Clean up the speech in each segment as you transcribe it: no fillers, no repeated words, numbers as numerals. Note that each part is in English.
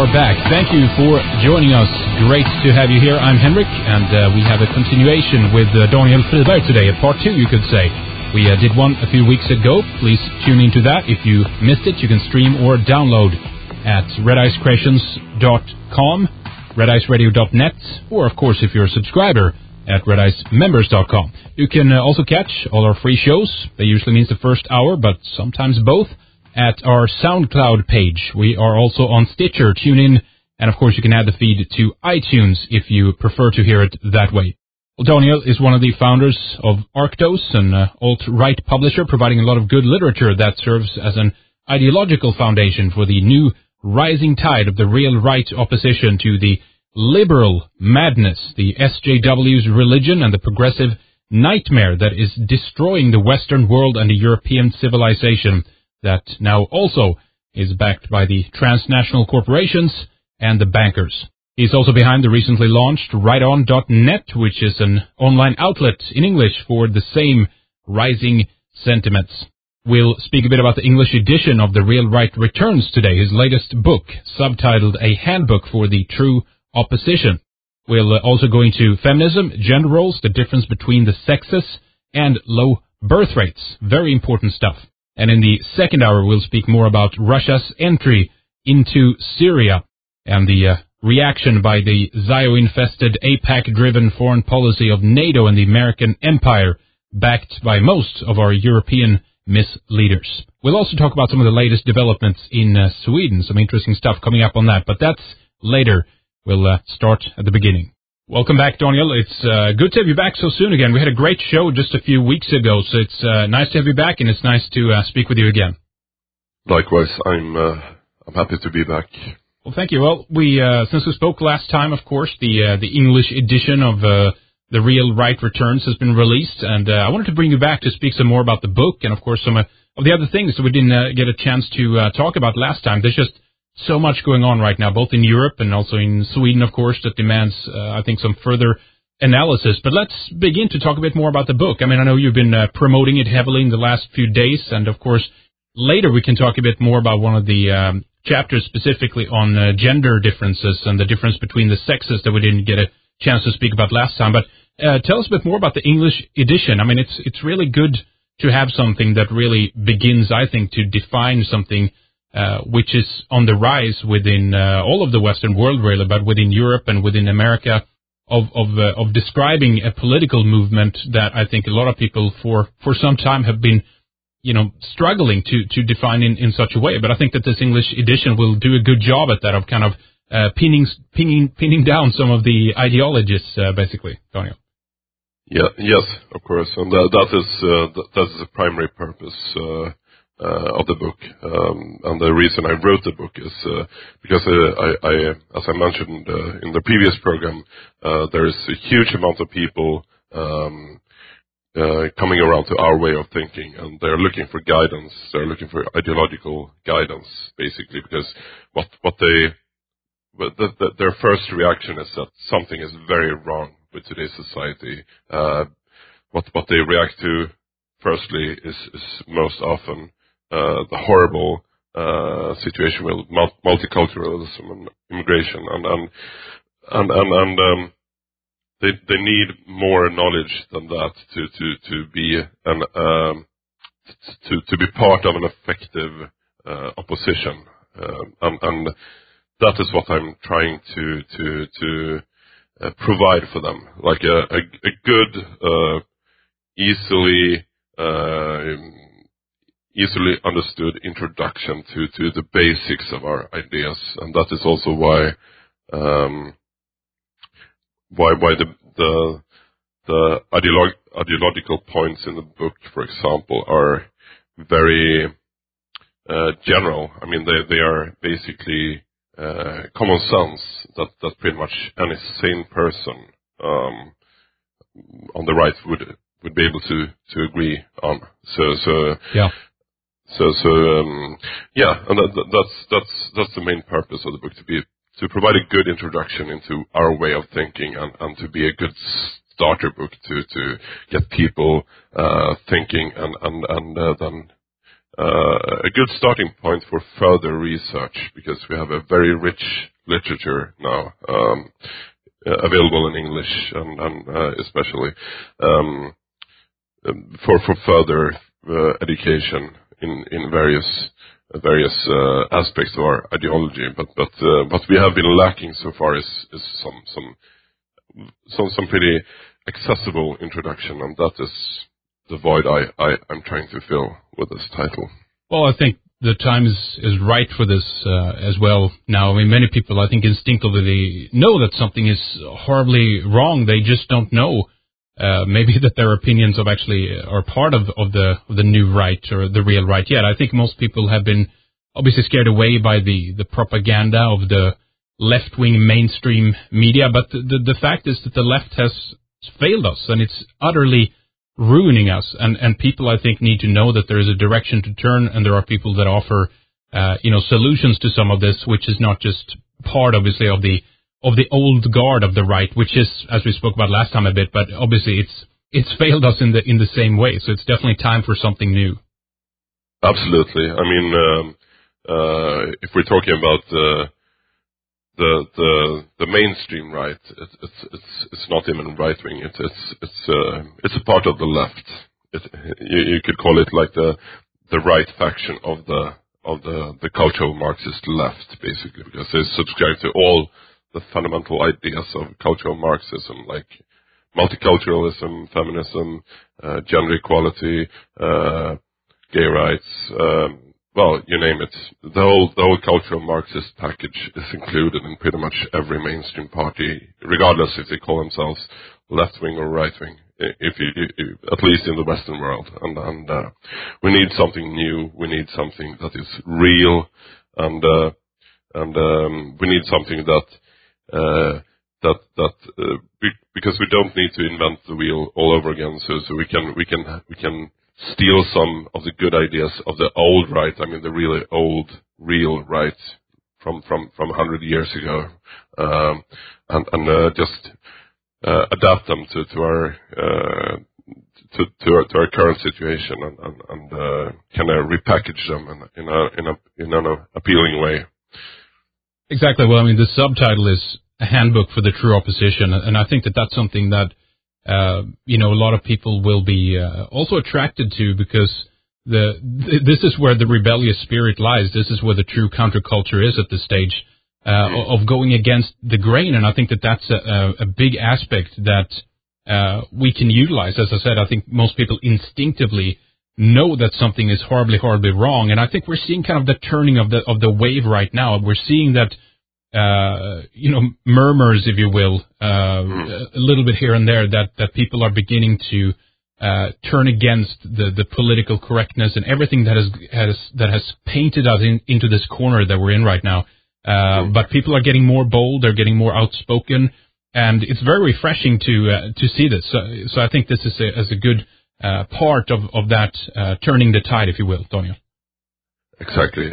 are back. Thank you for joining us. Great to have you here. I'm Henrik, and we have a continuation with Daniel Friberg today, a part 2, you could say. We did one a few weeks ago. Please tune into that. If you missed it, you can stream or download at redicecreations.com, rediceradio.net, or, of course, if you're a subscriber, at redicemembers.com. You can also catch all our free shows. That usually means the first hour, but sometimes both, at our SoundCloud page. We are also on Stitcher, TuneIn, and of course you can add the feed to iTunes if you prefer to hear it that way. Well, Daniel is one of the founders of Arctos, an alt-right publisher providing a lot of good literature that serves as an ideological foundation for the new rising tide of the real right opposition to the liberal madness, the SJW's religion, and the progressive nightmare that is destroying the Western world and the European civilization that now also is backed by the transnational corporations and the bankers. He's also behind the recently launched RightOn.net, which is an online outlet in English for the same rising sentiments. We'll speak a bit about the English edition of The Real Right Returns today, his latest book, subtitled A Handbook for the True Opposition. We'll also go into feminism, gender roles, the difference between the sexes, and low birth rates. Very important stuff. And in the second hour, we'll speak more about Russia's entry into Syria and the reaction by the Zio-infested, AIPAC-driven foreign policy of NATO and the American empire, backed by most of our European misleaders. We'll also talk about some of the latest developments in Sweden, some interesting stuff coming up on that, but that's later. We'll start at the beginning. Welcome back, Daniel. It's good to have you back so soon again. We had a great show just a few weeks ago, so it's nice to have you back, and it's nice to speak with you again. Likewise, I'm happy to be back. Well, thank you. Well, we since we spoke last time, of course, the English edition of The Real Right Returns has been released, and I wanted to bring you back to speak some more about the book, and of course some of the other things that we didn't get a chance to talk about last time. There's just so much going on right now, both in Europe and also in Sweden, of course, that demands, I think, some further analysis. But let's begin to talk a bit more about the book. I mean, I know you've been promoting it heavily in the last few days, and of course, later we can talk a bit more about one of the chapters specifically on gender differences and the difference between the sexes that we didn't get a chance to speak about last time. But tell us a bit more about the English edition. I mean, it's really good to have something that really begins, I think, to define something which is on the rise within all of the Western world, really, but within Europe and within America, of describing a political movement that I think a lot of people for some time have been, struggling to define in such a way. But I think that this English edition will do a good job at that, of kind of pinning down some of the ideologies, basically, Daniel. Yeah, yes, of course, and that is the primary purpose of the book, and the reason I wrote the book is because I as I mentioned in the previous program, there is a huge amount of people coming around to our way of thinking, and they're looking for guidance. They're looking for ideological guidance, basically, because their first reaction is that something is very wrong with today's society. What they react to firstly is most often the horrible situation with multiculturalism and immigration, and they need more knowledge than that to be to be part of an effective opposition, and that is what I'm trying to provide for them, like a good, easily understood introduction to the basics of our ideas, and that is also why the ideological points in the book, for example, are very general. I mean, they are basically common sense that pretty much any sane person on the right would be able to agree on. So yeah. And that's the main purpose of the book, to provide a good introduction into our way of thinking, and to be a good starter book to get people thinking, and then a good starting point for further research, because we have a very rich literature now, available in English and especially for further education in various aspects of our ideology. But what we have been lacking so far is some pretty accessible introduction, and that is the void I'm trying to fill with this title. Well, I think the time is right for this as well now. I mean, many people, I think, instinctively know that something is horribly wrong. They just don't know maybe that their opinions of actually are part of the new right or the real right yet. I think most people have been obviously scared away by the propaganda of the left-wing mainstream media, but the fact is that the left has failed us, and it's utterly ruining us. And people, I think, need to know that there is a direction to turn, and there are people that offer, solutions to some of this, which is not just part, obviously, of the old guard of the right, which is, as we spoke about last time a bit, but obviously it's failed us in the same way. So it's definitely time for something new. Absolutely. I mean, if we're talking about the mainstream right, it's not even right wing. It's a part of the left. You could call it like the right faction of the cultural Marxist left, basically, because they subscribe to all the fundamental ideas of cultural Marxism, like multiculturalism, feminism, gender equality, gay rights, well, you name it. The whole cultural Marxist package is included in pretty much every mainstream party, regardless if they call themselves left-wing or right-wing, if at least in the Western world. And we need something new. We need something that is real, and we need something because we don't need to invent the wheel all over again. So we can steal some of the good ideas of the old right. I mean, the really old, real right from 100 years ago, and just adapt them to our current situation, and kind of repackage them in an appealing way. Exactly. Well, I mean, the subtitle is A Handbook for the True Opposition, and I think that that's something that a lot of people will be also attracted to, because this is where the rebellious spirit lies. This is where the true counterculture is at this stage of going against the grain, and I think that that's a big aspect that we can utilize. As I said, I think most people instinctively know that something is horribly, horribly wrong, and I think we're seeing kind of the turning of the wave right now. We're seeing that murmurs, if you will, a little bit here and there, that people are beginning to turn against the political correctness and everything that has painted us into this corner that we're in right now. But people are getting more bold, they're getting more outspoken, and it's very refreshing to see this. So I think this is a good part of that turning the tide, if you will, Daniel. Exactly.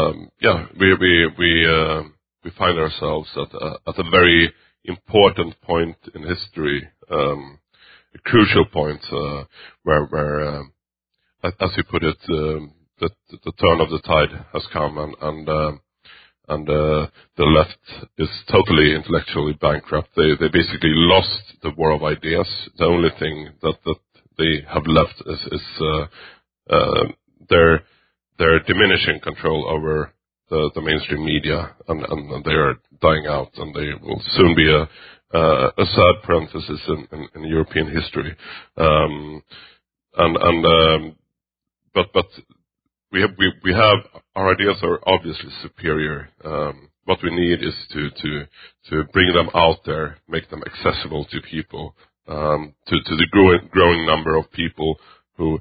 We find ourselves at a very important point in history, a crucial point where, as you put it, the turn of the tide has come, and the left is totally intellectually bankrupt. They basically lost the war of ideas. The only thing that they have left is their diminishing control over the mainstream media, and they are dying out, and they will soon be a sad parenthesis in European history. But we have our ideas are obviously superior. What we need is to bring them out there, make them accessible to people, to the growing number of people who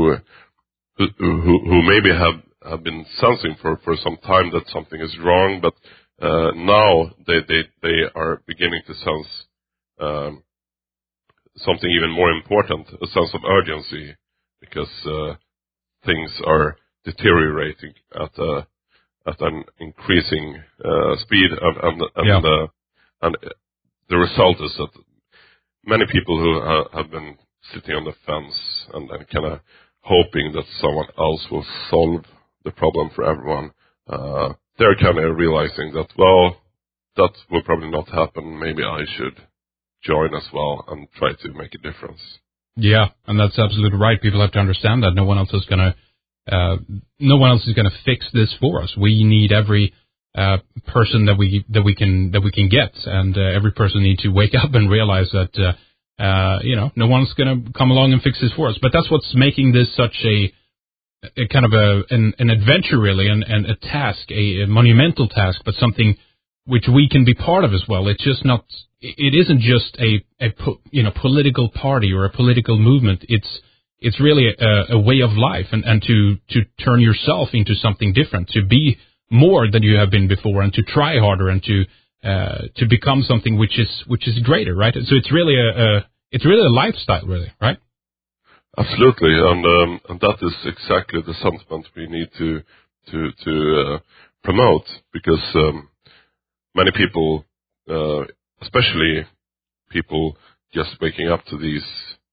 maybe have been sensing for some time that something is wrong, but now they are beginning to sense something even more important, a sense of urgency, because things are deteriorating at an increasing speed, and the result is that many people who have been sitting on the fence and kind of hoping that someone else will solve the problem for everyone, they're kind of realizing that, well, that will probably not happen. Maybe I should join as well and try to make a difference. Yeah, and that's absolutely right. People have to understand that no one else is going to fix this for us. We need every person that we can get, and every person needs to wake up and realize that no one's going to come along and fix this for us. But that's what's making this such a kind of an adventure, really, and a task, a monumental task, but something which we can be part of as well. It's just not. It isn't just a political party or a political movement. It's really a way of life, and to turn yourself into something different, to be more than you have been before, and to try harder, and to become something which is greater, right? So it's really a lifestyle, really, right? Absolutely, and that is exactly the sentiment we need to promote, because many people, especially people just waking up to these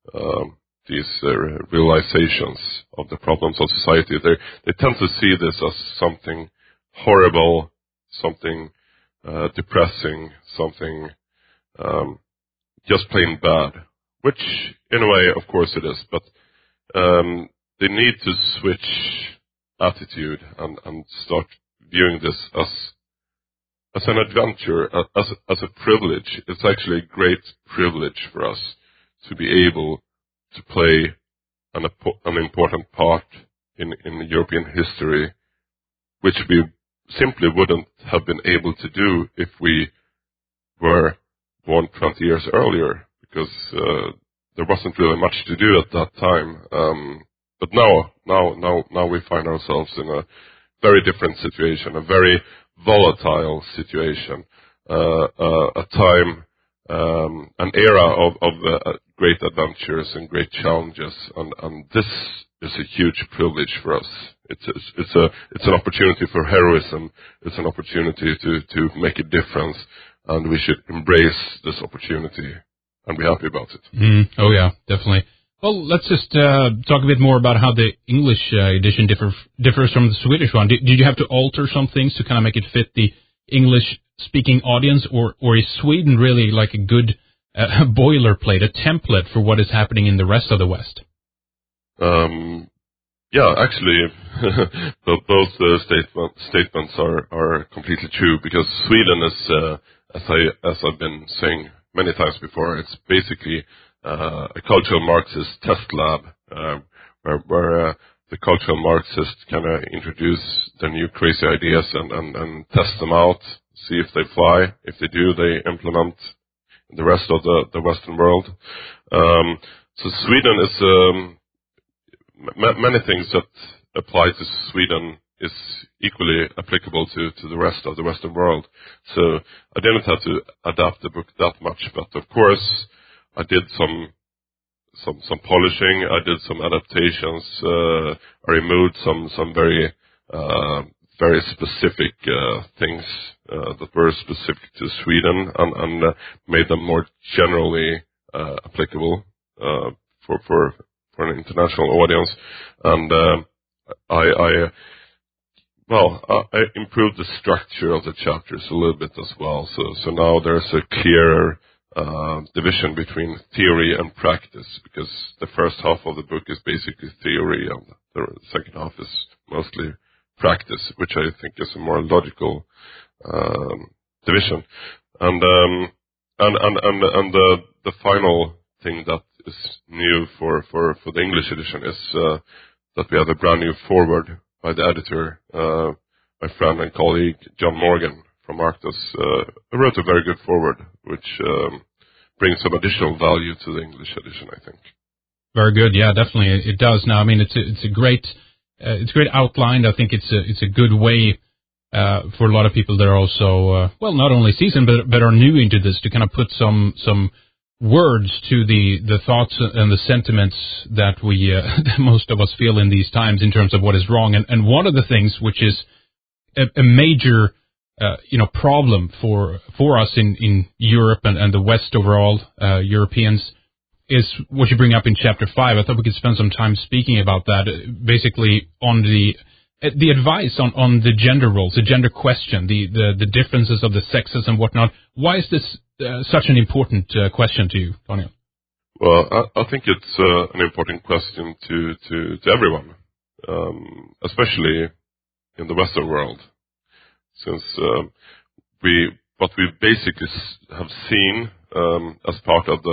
realizations of the problems of society, they tend to see this as something horrible, something depressing, something just plain bad, which in a way, of course, it is. But they need to switch attitude and start viewing this as an adventure, as a privilege. It's actually a great privilege for us to be able to play an important part in European history, which we simply wouldn't have been able to do if we were born 20 years earlier, because there wasn't really much to do at that time. But now we find ourselves in a very different situation, a very volatile situation, a time, an era of great adventures and great challenges, and this is a huge privilege for us. It's an opportunity for heroism. It's an opportunity to make a difference, and we should embrace this opportunity and be happy about it. Oh yeah, definitely. Well, let's just talk a bit more about how the English edition differs from the Swedish one. Did you have to alter some things to kind of make it fit the English-speaking audience, or is Sweden really like a good boilerplate, a template for what is happening in the rest of the West? Yeah, actually, both statements are completely true, because Sweden is, as I've been saying many times before, it's basically a cultural Marxist test lab, where the cultural Marxists kind of introduce their new crazy ideas and test them out, see if they fly. If they do, they implement in the rest of the Western world. So Sweden is many things that apply to Sweden is equally applicable to the rest of the Western world. So I didn't have to adapt the book that much, but of course I did some polishing. I did some adaptations. I removed some very specific things that were specific to Sweden, and made them more generally applicable for an international audience. And I improved the structure of the chapters a little bit as well. So now there's a clearer division between theory and practice, because the first half of the book is basically theory, and the second half is mostly practice, which I think is a more logical division. And the final thing that is new for the English edition is that we have a brand new foreword by the editor, my friend and colleague John Morgan from Arctos, wrote a very good foreword, which brings some additional value to the English edition, I think. Very good, yeah, definitely it does. Now, I mean, it's a great outline. I think it's a good way for a lot of people that are also not only seasoned but are new into this, to kind of put some words to the thoughts and the sentiments that we that most of us feel in these times in terms of what is wrong. And one of the things which is a major problem for us in Europe and the West overall, Europeans, is what you bring up in chapter 5. I thought we could spend some time speaking about that, basically on the the advice on the gender roles, the gender question, the differences of the sexes and whatnot. Why is this such an important question to you, Daniel? Well, I think it's an important question to everyone, especially in the Western world, since what we basically have seen as part of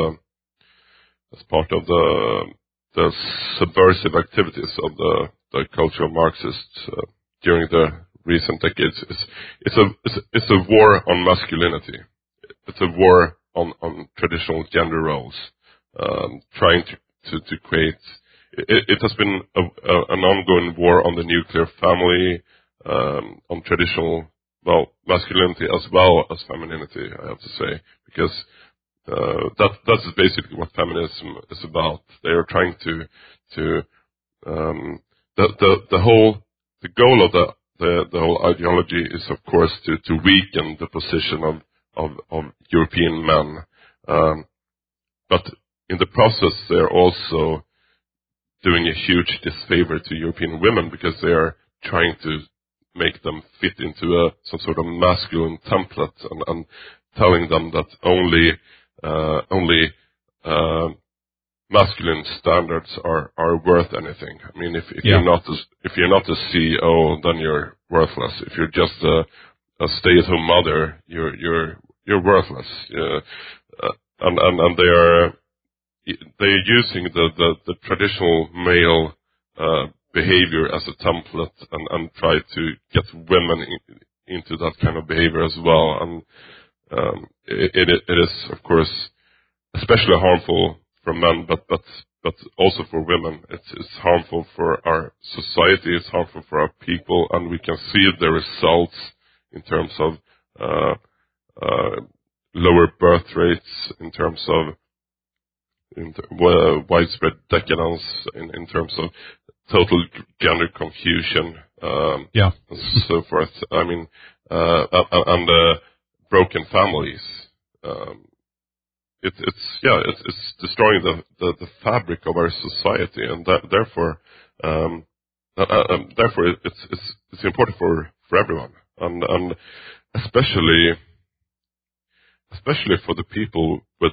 the subversive activities of the cultural Marxists during the recent decades it's a war on masculinity. It's a war on traditional gender roles, trying to create. It has been an ongoing war on the nuclear family, on traditional masculinity as well as femininity. I have to say, because that's basically what feminism is about. They are trying to the goal of the whole ideology is, of course, to weaken the position of European men, but in the process they're also doing a huge disfavor to European women, because they are trying to make them fit into some sort of masculine template, and telling them that only masculine standards are worth anything. I mean, if you're not a CEO, then you're worthless. If you're just a stay-at-home mother, you're worthless. And they're using the traditional male behavior as a template, and try to get women into that kind of behavior as well. And it is, of course, especially harmful for men, but also for women. It's harmful for our society. It's harmful for our people, and we can see the results in terms of lower birth rates, in terms of widespread decadence, in terms of total gender confusion, and so forth. I mean, and broken families. It's destroying the fabric of our society, and therefore it's important for everyone, and especially for the people with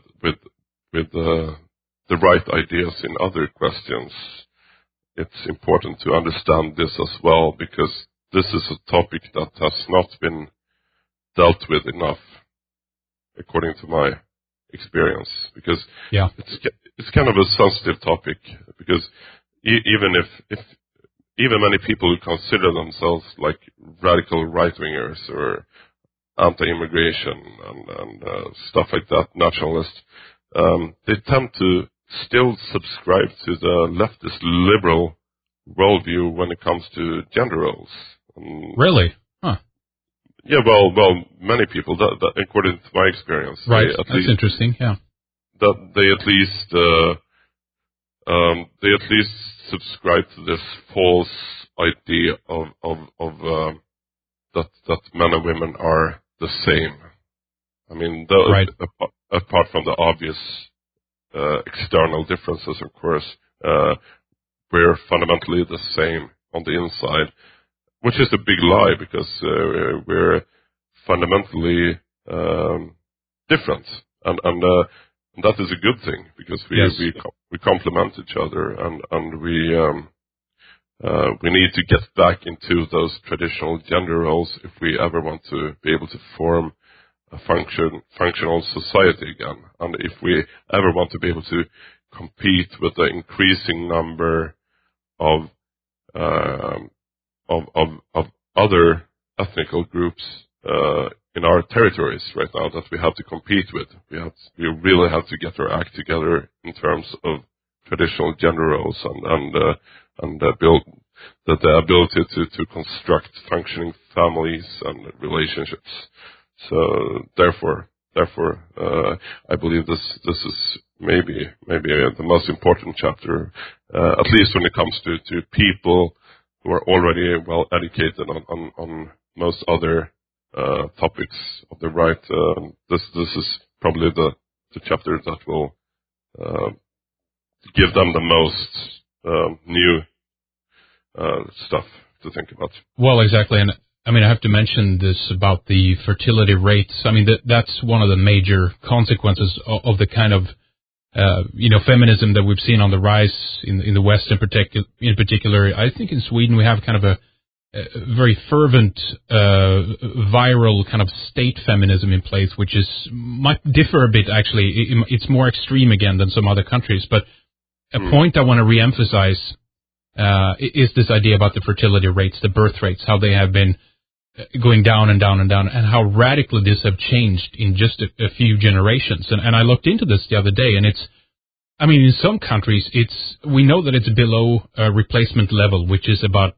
the right ideas in other questions. It's important to understand this as well, because this is a topic that has not been dealt with enough, according to my experience, because it's kind of a sensitive topic, because even many people who consider themselves like radical right-wingers or anti-immigration and stuff like that, nationalists, they tend to still subscribe to the leftist liberal worldview when it comes to gender roles. Really? Huh. Yeah, well, many people, that according to my experience. Right, that's interesting, yeah. That they at least subscribe to this false idea of that men and women are the same. I mean, apart from the obvious external differences, of course, we're fundamentally the same on the inside, which is a big lie, because we're fundamentally different, and that is a good thing, because we complement each other, and we need to get back into those traditional gender roles if we ever want to be able to form a functional society again, and if we ever want to be able to compete with the increasing number of other ethnical groups in our territories right now that we have to compete with. We really have to get our act together in terms of traditional gender roles, and build the ability to construct functioning families and relationships. So therefore, I believe this is maybe the most important chapter, at least when it comes to people who are already well educated on most other topics of the right. This is probably the chapter that will give them the most new stuff to think about. Well, exactly. And I mean, I have to mention this about the fertility rates. I mean, that's one of the major consequences of the kind of, feminism that we've seen on the rise in the West in particular. I think in Sweden we have kind of a very fervent, viral kind of state feminism in place, which might differ a bit actually. It's more extreme again than some other countries. But a point I want to reemphasize is this idea about the fertility rates, the birth rates, how they have been going down and down and down, and how radically this have changed in just a few generations. And I looked into this the other day, and in some countries, we know that it's below replacement level, which is about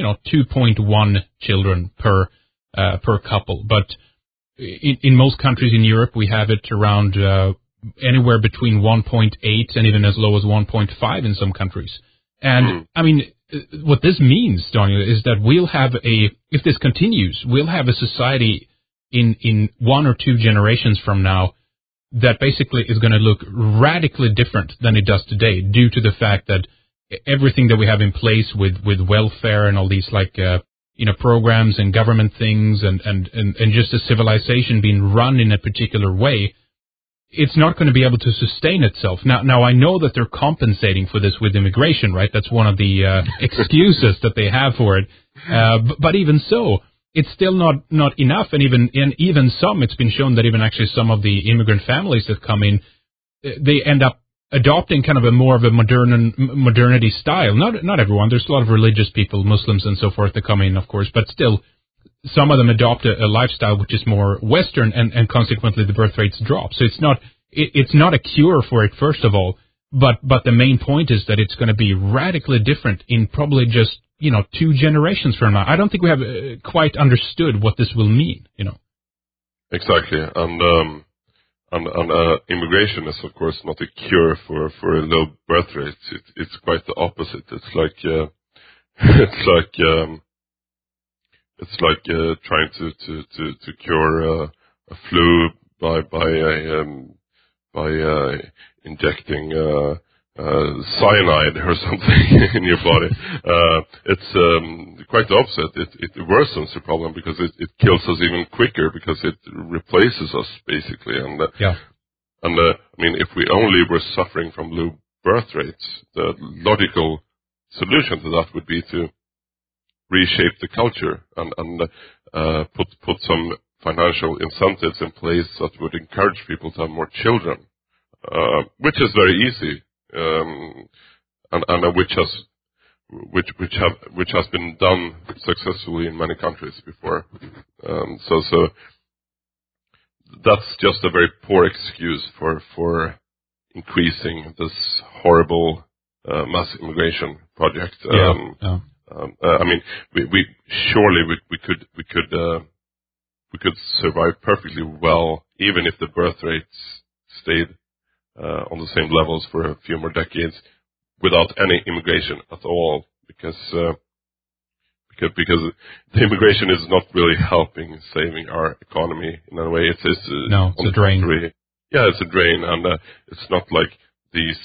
2.1 children per couple. But in most countries in Europe, we have it around anywhere between 1.8 and even as low as 1.5 in some countries. And what this means, Daniel, is that if this continues, we'll have a society in 1 or 2 generations from now that basically is going to look radically different than it does today, due to the fact that everything that we have in place with welfare and all these programs and government things and just a civilization being run in a particular way, it's not going to be able to sustain itself. Now I know that they're compensating for this with immigration, right? That's one of the excuses that they have for it. But even so, it's still not enough. And even some, it's been shown that even actually some of the immigrant families that come in, they end up adopting kind of a more of a modernity style. Not everyone. There's a lot of religious people, Muslims and so forth, that come in, of course, but still, some of them adopt a lifestyle which is more Western, and consequently the birth rates drop. So it's not a cure for it, first of all, but the main point is that it's going to be radically different in probably just 2 generations from now. I don't think we have quite understood what this will mean. Exactly, and immigration is of course not a cure for low birth rates. It's quite the opposite. It's like trying to cure a flu by injecting cyanide or something in your body. It's quite the opposite. It worsens the problem because it kills us even quicker, because it replaces us basically. And if we only were suffering from low birth rates, the logical solution to that would be to reshape the culture and put some financial incentives in place that would encourage people to have more children, which is very easy, and which has been done successfully in many countries before. So that's just a very poor excuse for increasing this horrible mass immigration project. We could survive perfectly well even if the birth rates stayed on the same levels for a few more decades without any immigration at all, because the immigration is not really helping saving our economy in a way. It's a drain. Yeah, it's a drain, and it's not like these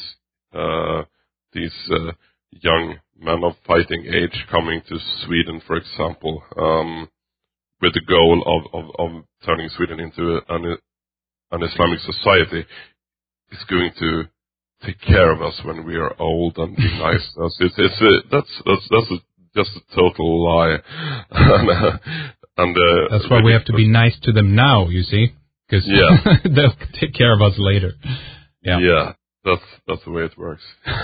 young men of fighting age coming to Sweden, for example, with the goal of turning Sweden into an Islamic society, is going to take care of us when we are old and be nice to us. That's just a total lie. and that's why we have to be nice to them now, you see, because they'll take care of us later. Yeah. That's the way it works.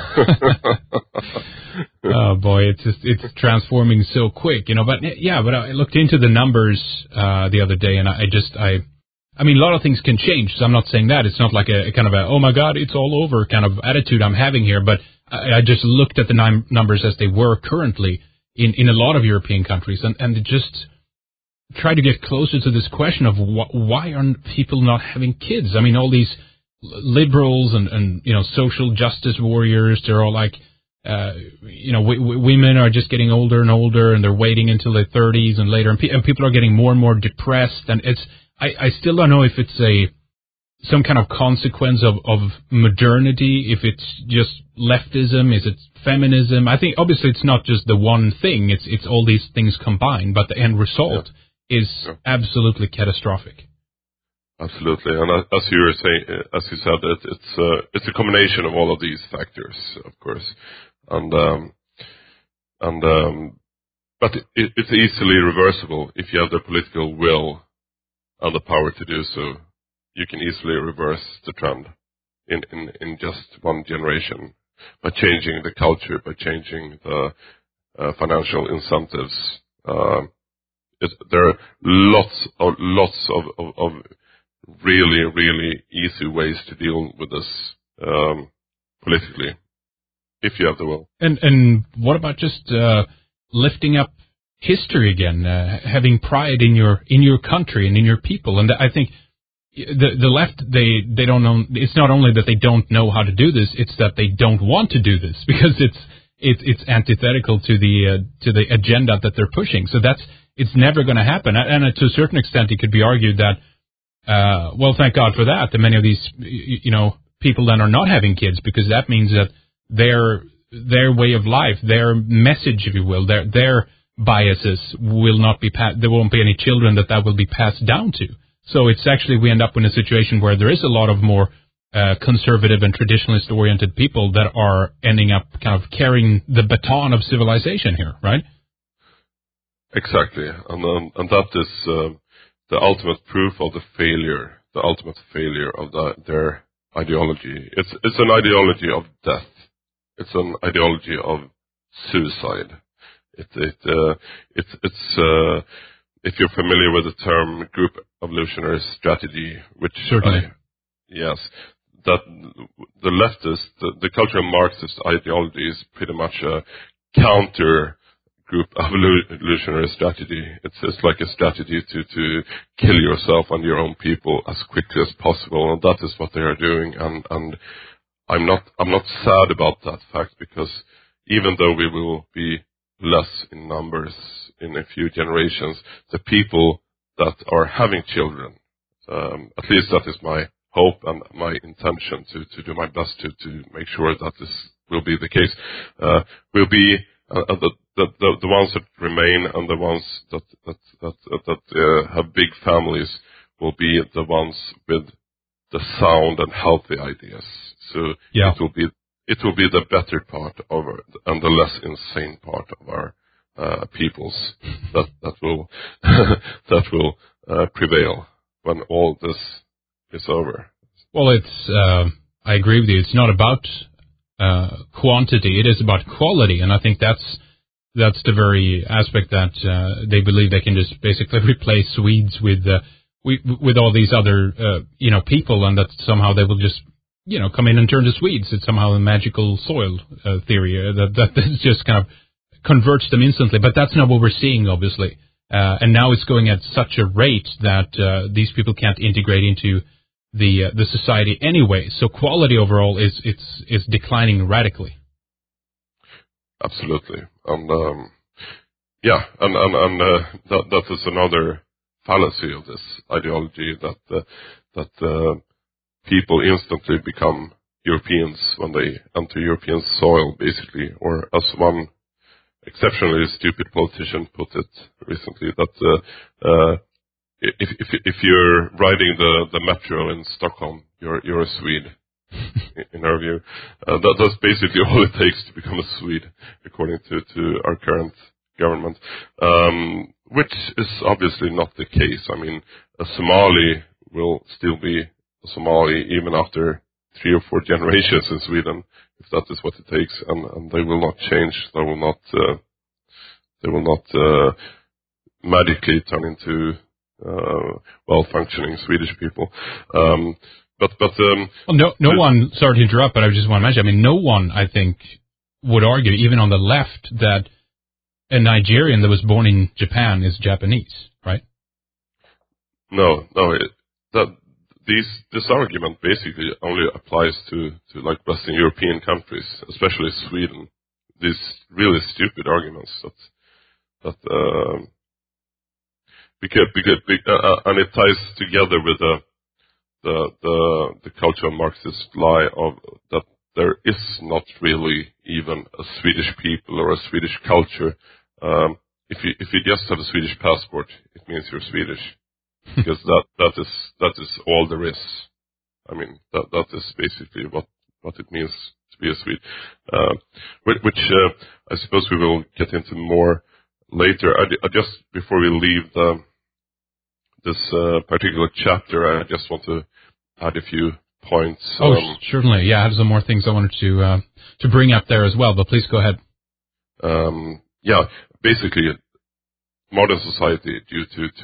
Oh boy, it's transforming so quick, But I looked into the numbers the other day, and I mean, a lot of things can change. So I'm not saying that. It's not like a kind of oh my God, it's all over kind of attitude I'm having here. But I just looked at the numbers as they were currently in a lot of European countries, and just try to get closer to this question of why are people not having kids? I mean, all these liberals and social justice warriors, they're all like, women are just getting older and older, and they're waiting until their 30s and later, and people are getting more and more depressed, and I still don't know if it's some kind of consequence of modernity, if it's just leftism, is it feminism? I think obviously it's not just the one thing, it's all these things combined, but the end result is absolutely catastrophic. Absolutely, and as you were saying, as you said, it's a combination of all of these factors, of course, but it's easily reversible if you have the political will and the power to do so. You can easily reverse the trend in just one generation by changing the culture, by changing the financial incentives. There are lots of really, really easy ways to deal with this politically, if you have the will. And what about just lifting up history again, having pride in your country and in your people? And I think the left, they don't know. It's not only that they don't know how to do this; it's that they don't want to do this because it's antithetical to the agenda that they're pushing. So it's never going to happen. And to a certain extent, it could be argued that. Well, thank God for that. That many of these, people then are not having kids because that means that their way of life, their message, if you will, their biases will not be there won't be any children that will be passed down to. So it's actually we end up in a situation where there is a lot of more conservative and traditionalist oriented people that are ending up kind of carrying the baton of civilization here, right? Exactly, and that is. The ultimate proof of the ultimate failure of their ideology. It's an ideology of death. It's an ideology of suicide. If you're familiar with the term group evolutionary strategy, which certainly, yes, that the leftist, the cultural Marxist ideology is pretty much a counter group evolutionary strategy. It's like a strategy to kill yourself and your own people as quickly as possible, and that is what they are doing. And I'm not sad about that fact, because even though we will be less in numbers in a few generations, the people that are having children, at least that is my hope and my intention to do my best to make sure that this will be the case, will be the ones that remain and the ones that have big families will be the ones with the sound and healthy ideas. So it will be the better part of and the less insane part of our peoples that will prevail when all this is over. Well, I agree with you. It's not about quantity; it is about quality, and I think that's the very aspect that they believe they can just basically replace Swedes with all these other people, and that somehow they will just come in and turn to Swedes. It's somehow a magical soil theory that just kind of converts them instantly. But that's not what we're seeing, obviously. And now it's going at such a rate that these people can't integrate into the society anyway. So quality overall is declining radically. Absolutely, and that is another fallacy of this ideology that people instantly become Europeans when they enter European soil, basically, or as one exceptionally stupid politician put it recently, that if you're riding the metro in Stockholm, you're a Swede. In our view, that's basically all it takes to become a Swede, according to our current government, which is obviously not the case. I mean, a Somali will still be a Somali even after 3 or 4 generations in Sweden, if that is what it takes, and they will not change. They will not magically turn into well-functioning Swedish people. But no one. Sorry to interrupt, but I just want to mention. I mean, no one, I think, would argue, even on the left, that a Nigerian that was born in Japan is Japanese, right? No. This argument basically only applies to like Western European countries, especially Sweden. These really stupid arguments that because and it ties together with the cultural Marxist lie of that there is not really even a Swedish people or a Swedish culture. If you just have a Swedish passport, it means you're Swedish, because that is all there is. I mean, that is basically what it means to be a Swede. Which I suppose we will get into more later. I just, before we leave this particular chapter, I just want to add a few points. Certainly. Yeah, I have some more things I wanted to bring up there as well, but please go ahead. Basically, modern society, due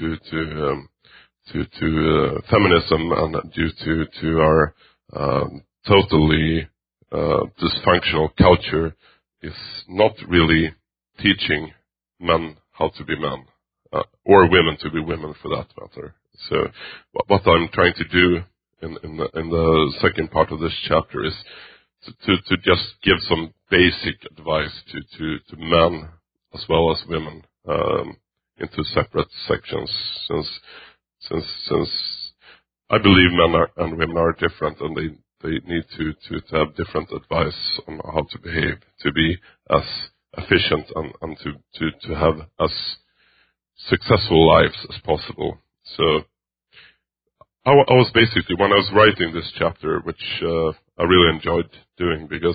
to feminism and due to our totally dysfunctional culture, is not really teaching men how to be men, or women to be women for that matter. So what I'm trying to do in the second part of this chapter is to just give some basic advice to men as well as women, into separate sections, since I believe men and women are different, and they need to have different advice on how to behave, to be as efficient and to have as successful lives as possible. So I was basically, when I was writing this chapter, which I really enjoyed doing, because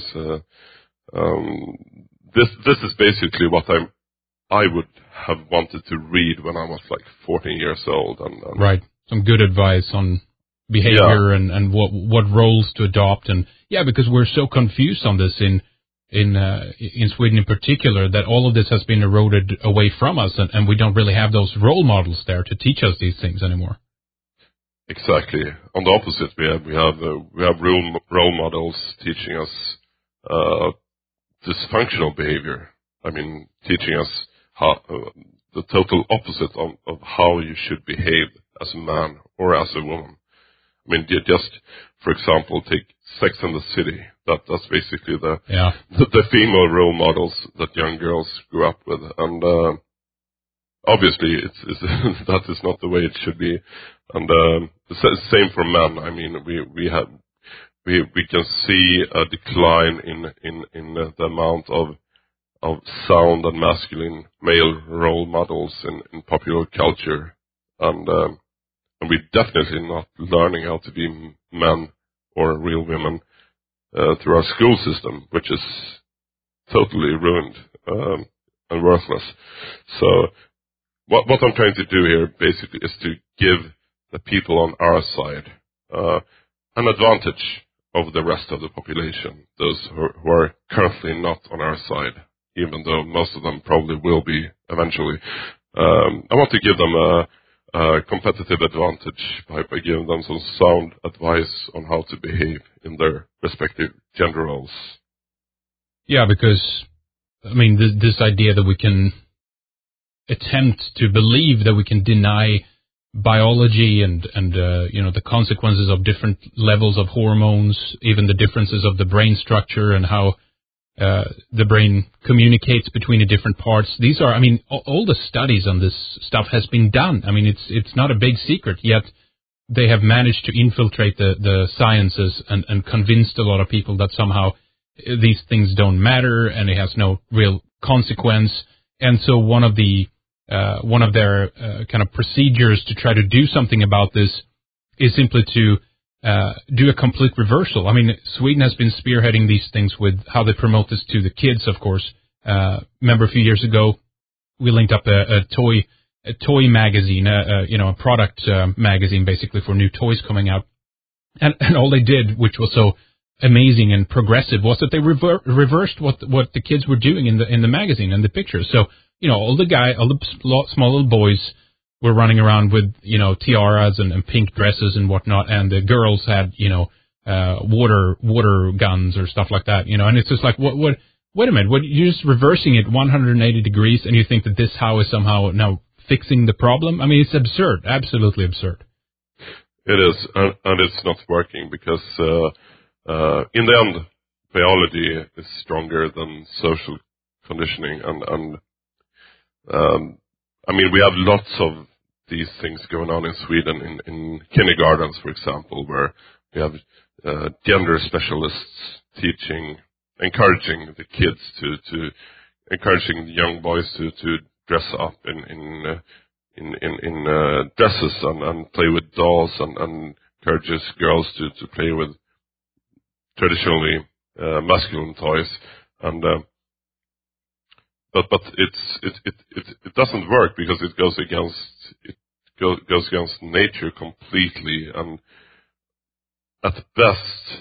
this is basically what I would have wanted to read when I was like 14 years old. And right, some good advice on behavior and what roles to adopt, and because we're so confused on this in Sweden in particular, that all of this has been eroded away from us, and we don't really have those role models there to teach us these things anymore. Exactly. On the opposite, we have role models teaching us dysfunctional behavior. I mean, teaching us how the total opposite of how you should behave as a man or as a woman. I mean, just for example, take Sex and the City. That's basically the female role models that young girls grew up with, and obviously it's that is not the way it should be. And the same for men. I mean, we can see a decline in the amount of sound and masculine male role models in popular culture, and we're definitely not learning how to be men or real women through our school system, which is totally ruined and worthless. So what I'm trying to do here basically is to give the people on our side an advantage over the rest of the population, those who are currently not on our side, even though most of them probably will be eventually. I want to give them a competitive advantage by giving them some sound advice on how to behave in their respective gender roles. Yeah, because, I mean, this idea that we can attempt to believe that we can deny biology and the consequences of different levels of hormones, even the differences of the brain structure and how the brain communicates between the different parts. These are, I mean, all the studies on this stuff has been done. I mean, it's not a big secret, yet they have managed to infiltrate the sciences and convinced a lot of people that somehow these things don't matter and it has no real consequence. And so one of their kind of procedures to try to do something about this is simply to do a complete reversal. I mean, Sweden has been spearheading these things with how they promote this to the kids, of course. Remember a few years ago, we linked up a toy magazine, a product magazine basically for new toys coming out. And all they did, which was so amazing and progressive, was that they reversed what the kids were doing in the magazine and the pictures. So, all the small little boys were running around with, tiaras and pink dresses and whatnot, and the girls had, water guns or stuff like that, and it's just like, wait a minute, you're just reversing it 180 degrees, and you think that this how is somehow now fixing the problem? I mean, it's absurd, absolutely absurd. It is, and it's not working, because in the end, biology is stronger than social conditioning, and I mean, we have lots of these things going on in Sweden in kindergartens, for example, where we have gender specialists encouraging the kids to encouraging the young boys to dress up in dresses and play with dolls and encourages girls to play with traditionally masculine toys, and but it doesn't work because it goes against nature completely, and at best,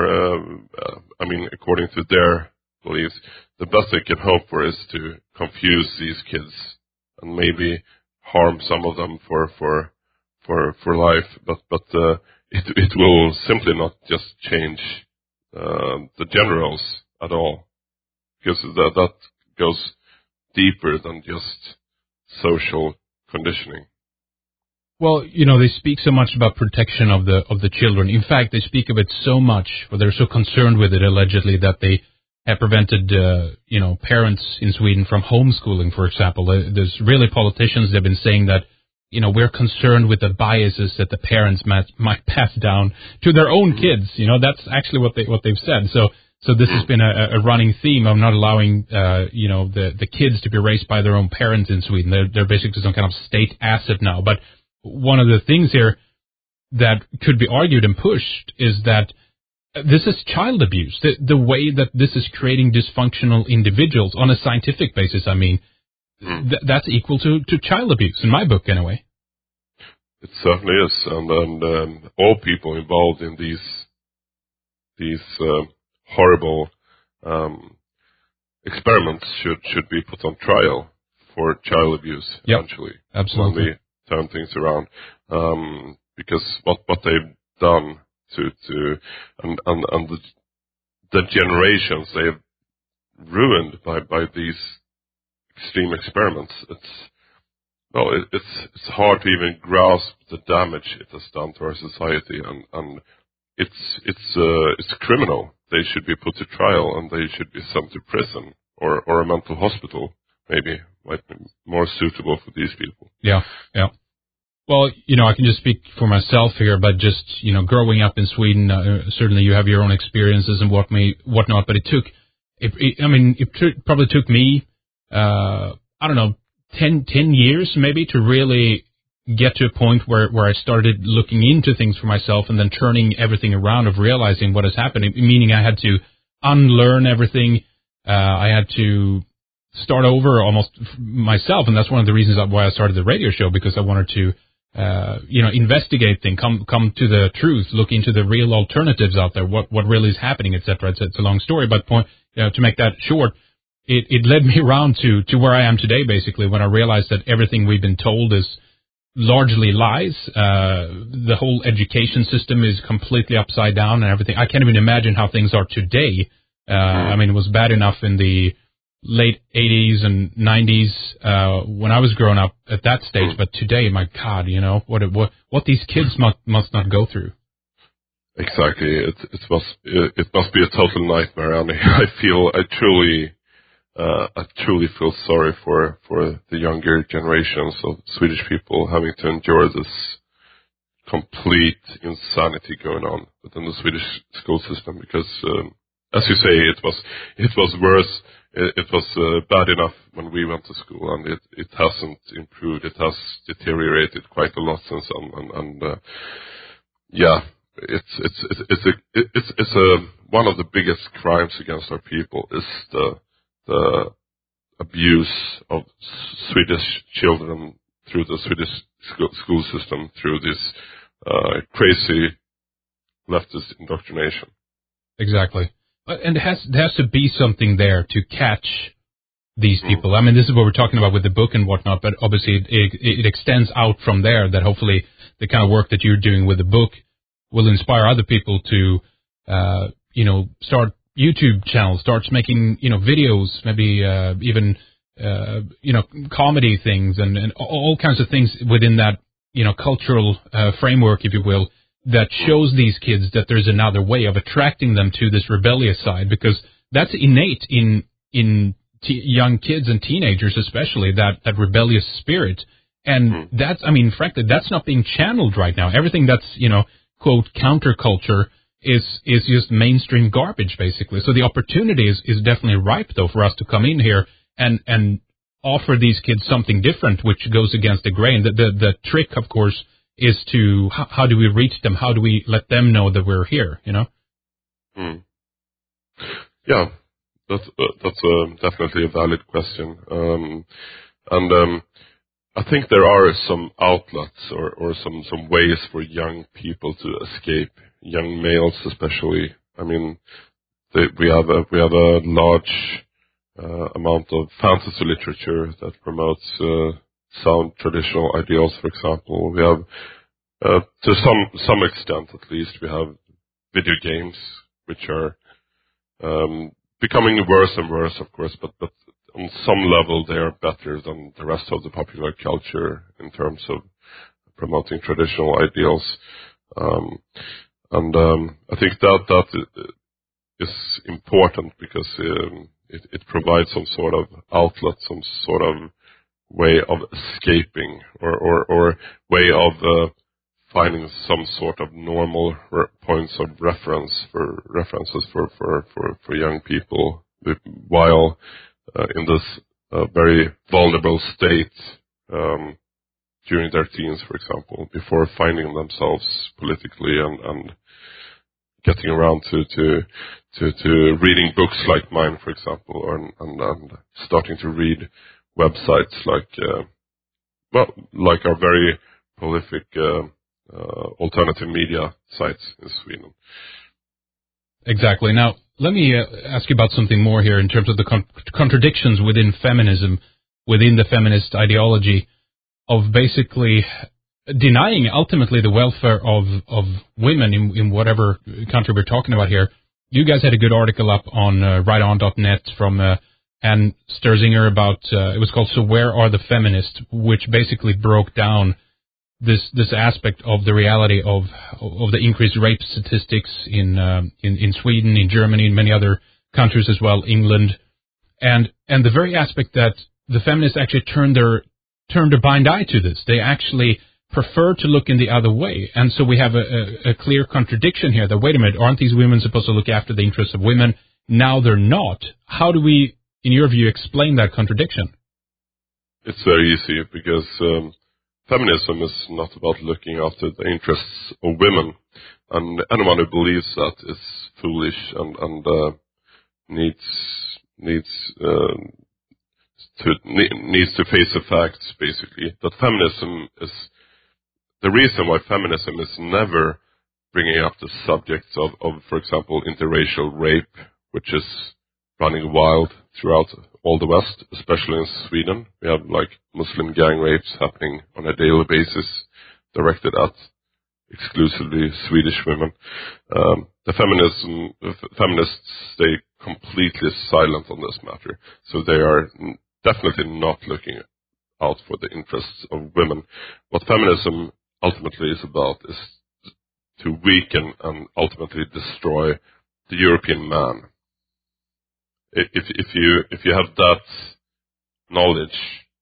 according to their beliefs, the best they can hope for is to confuse these kids and maybe harm some of them for life, but it will simply not just change the gender roles at all, because that goes deeper than just social conditioning. Well, they speak so much about protection of the children. In fact, they speak of it so much, or they're so concerned with it, allegedly, that they have prevented, parents in Sweden from homeschooling, for example. There's really politicians that have been saying that, we're concerned with the biases that the parents might pass down to their own kids. That's actually what they've said. So this has been a running theme of not allowing, the kids to be raised by their own parents in Sweden. They're basically some kind of state asset now. But one of the things here that could be argued and pushed is that this is child abuse. The way that this is creating dysfunctional individuals on a scientific basis, that's equal to child abuse, in my book, anyway. It certainly is, and all people involved in these horrible experiments should be put on trial for child abuse. Eventually, absolutely. When we turn things around, because what they've done and the generations they've ruined by these extreme experiments, it's hard to even grasp the damage it has done to our society, and it's criminal. They should be put to trial, and they should be sent to prison or a mental hospital. Maybe might be more suitable for these people. Yeah. Well, I can just speak for myself here, but just, growing up in Sweden, certainly you have your own experiences and whatnot, but it probably took me, 10 years maybe to really get to a point where I started looking into things for myself and then turning everything around, of realizing what is happening, meaning I had to unlearn everything. I had to start over almost myself, and that's one of the reasons why I started the radio show, because I wanted to investigate things, come to the truth, look into the real alternatives out there, what really is happening, etc. It's a long story, but to make that short, it led me around to where I am today, basically, when I realized that everything we've been told is largely lies. The whole education system is completely upside down and everything. I can't even imagine how things are today. It was bad enough in the late 80s and 90s when I was growing up at that stage, but today, my God, what these kids must not go through. Exactly. It must be a total nightmare, and I truly feel sorry for the younger generations of Swedish people having to endure this complete insanity going on within the Swedish school system, because as you say, it was worse. It was bad enough when we went to school, and it hasn't improved. It has deteriorated quite a lot since then, it's one of the biggest crimes against our people is the abuse of Swedish children through the Swedish school system, through this crazy leftist indoctrination. Exactly. And there has to be something there to catch these people. This is what we're talking about with the book and whatnot, but obviously it extends out from there, that hopefully the kind of work that you're doing with the book will inspire other people to, start YouTube channels, starts making, videos, maybe even, comedy things and all kinds of things within that, cultural framework, if you will, that shows these kids that there's another way of attracting them to this rebellious side, because that's innate in young kids and teenagers, especially that rebellious spirit. And that's, I mean, frankly, that's not being channeled right now. Everything that's, quote, counterculture is just mainstream garbage, basically. So the opportunity is definitely ripe, though, for us to come in here and offer these kids something different, which goes against the grain. The trick, of course, is to how do we reach them? How do we let them know that we're here? Yeah, that's definitely a valid question. I think there are some outlets or some ways for young people to escape, young males especially. I mean, we have a large amount of fantasy literature that promotes sound traditional ideals. For example, we have to some extent at least we have video games which are becoming worse and worse, of course, but on some level they are better than the rest of the popular culture in terms of promoting traditional ideals. I think that is important because it provides some sort of outlet, some sort of way of escaping or way of finding some sort of normal points of references for young people while in this very vulnerable state during their teens, for example, before finding themselves politically and getting around to reading books like mine, for example, and starting to read websites like our very prolific alternative media sites in Sweden. Exactly. Now, let me ask you about something more here in terms of the contradictions within feminism, within the feminist ideology, of basically denying ultimately the welfare of women in whatever country we're talking about here. You guys had a good article up on righton.net from Ann Sterzinger about, it was called So Where Are the Feminists?, which basically broke down this aspect of the reality of the increased rape statistics in Sweden, in Germany, in many other countries as well, England, and the very aspect that the feminists actually turned a blind eye to this. They actually prefer to look in the other way, and so we have a clear contradiction here. That wait a minute, aren't these women supposed to look after the interests of women? Now they're not. How do we, in your view, explain that contradiction? It's very easy because feminism is not about looking after the interests of women, and anyone who believes that is foolish and needs to face the facts. Basically, that feminism is the reason why feminism is never bringing up the subject of, for example, interracial rape, which is running wild throughout all the West, especially in Sweden. We have Muslim gang rapes happening on a daily basis, directed at exclusively Swedish women. The feminists stay completely silent on this matter, so they are definitely not looking out for the interests of women. What feminism ultimately is about is to weaken and ultimately destroy the European man. If you have that knowledge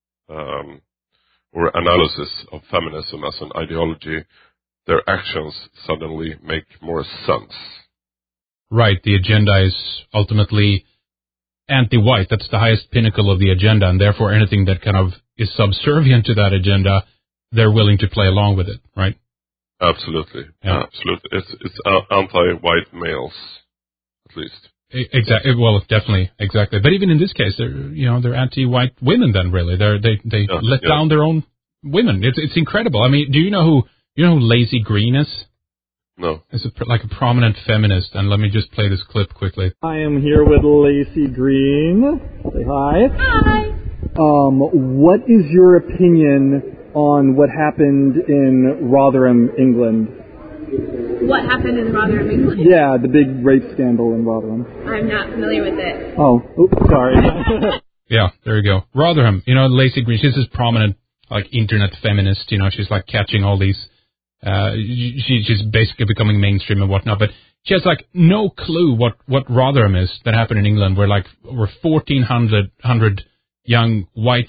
or analysis of feminism as an ideology, their actions suddenly make more sense. Right. The agenda is ultimately anti-white. That's the highest pinnacle of the agenda, and therefore anything that kind of is subservient to that agenda, they're willing to play along with it, right? Absolutely. Yeah. Absolutely. It's anti-white males, at least. Exactly. Well, definitely, exactly. But even in this case, they're anti-white women. Then really, they let down their own women. It's incredible. I mean, do you know who Lazy Green is? No. It's like a prominent feminist. And let me just play this clip quickly. I am here with Lazy Green. Say hi. Hi. What is your opinion on what happened in Rotherham, England? What happened in Rotherham, England? Yeah, the big rape scandal in Rotherham. I'm not familiar with it. Oh, oops, sorry. Yeah, there you go. Rotherham, Lacy Green, she's this prominent, internet feminist, she's catching all these, she's basically becoming mainstream and whatnot, but she has no clue what Rotherham is that happened in England, where over 1,400 young white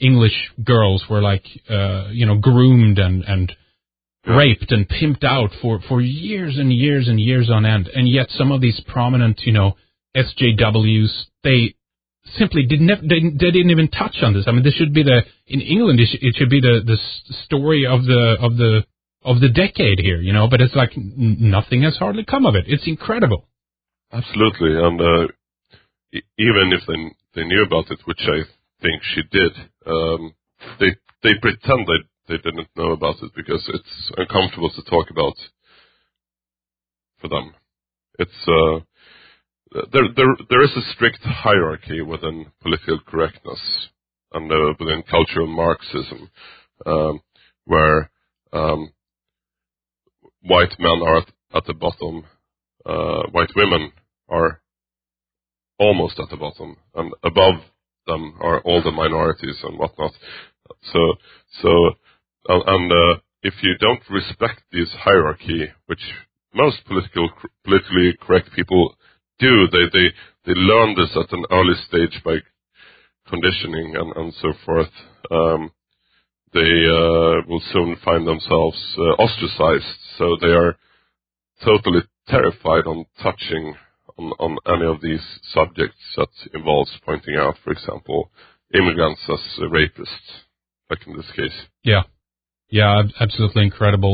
English girls were like, groomed and raped and pimped out for years and years and years on end. And yet some of these prominent, SJWs, they simply they didn't even touch on this. I mean, this should be in England, it should be the story of the decade here, but it's like nothing has hardly come of it. It's incredible. Absolutely. And, even if they knew about it, which I think she did, they pretend they didn't know about it because it's uncomfortable to talk about for them. It's, there is a strict hierarchy within political correctness and within cultural Marxism, where white men are at the bottom, white women are almost at the bottom, and above them are all the minorities and whatnot. If you don't respect this hierarchy, which most politically correct people do, they learn this at an early stage by conditioning and so forth. They will soon find themselves ostracized, so they are totally terrified on touching on any of these subjects that involves pointing out, for example, immigrants as rapists, like in this case. Yeah, absolutely incredible.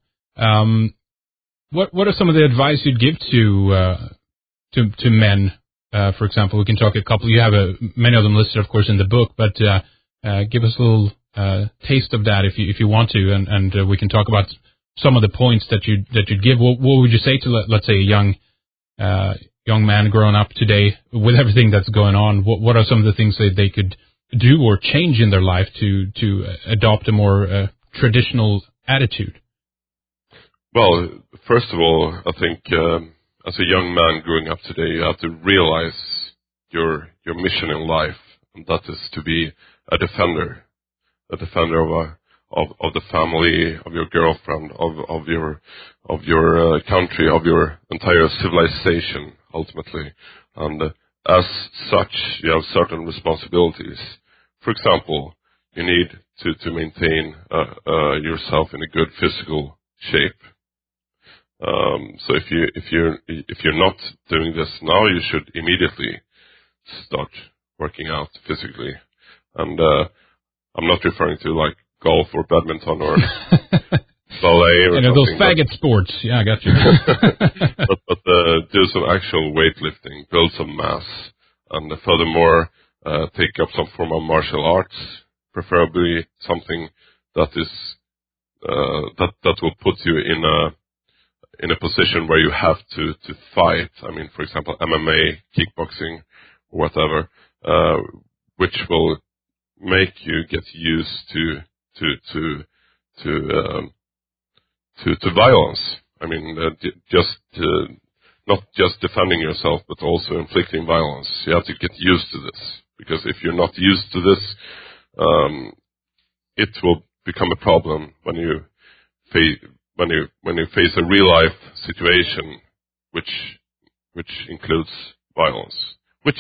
What are some of the advice you'd give to men? For example, we can talk a couple. You have many of them listed, of course, in the book, but give us a little taste of that if you want to, and we can talk about some of the points that you'd give. What would you say to, let's say, a young man growing up today with everything that's going on? What are some of the things that they could do or change in their life to adopt a more traditional attitude? Well, first of all, I think as a young man growing up today, you have to realize your mission in life, and that is to be a defender of the family, of your girlfriend, of your country, of your entire civilization, ultimately. And as such, you have certain responsibilities. For example, you need to maintain yourself in a good physical shape. So if you're not doing this now, you should immediately start working out physically. And I'm not referring to like golf or badminton or ballet or something. Those faggot sports. Yeah, I got you. but do some actual weightlifting, build some mass, and furthermore, take up some form of martial arts, preferably something that is that will put you in a position where you have to fight. I mean, for example, MMA, kickboxing, or whatever, which will make you get used to violence. I mean, not just defending yourself, but also inflicting violence. You have to get used to this, because if you're not used to this, it will become a problem when you face a real life situation, which includes violence, which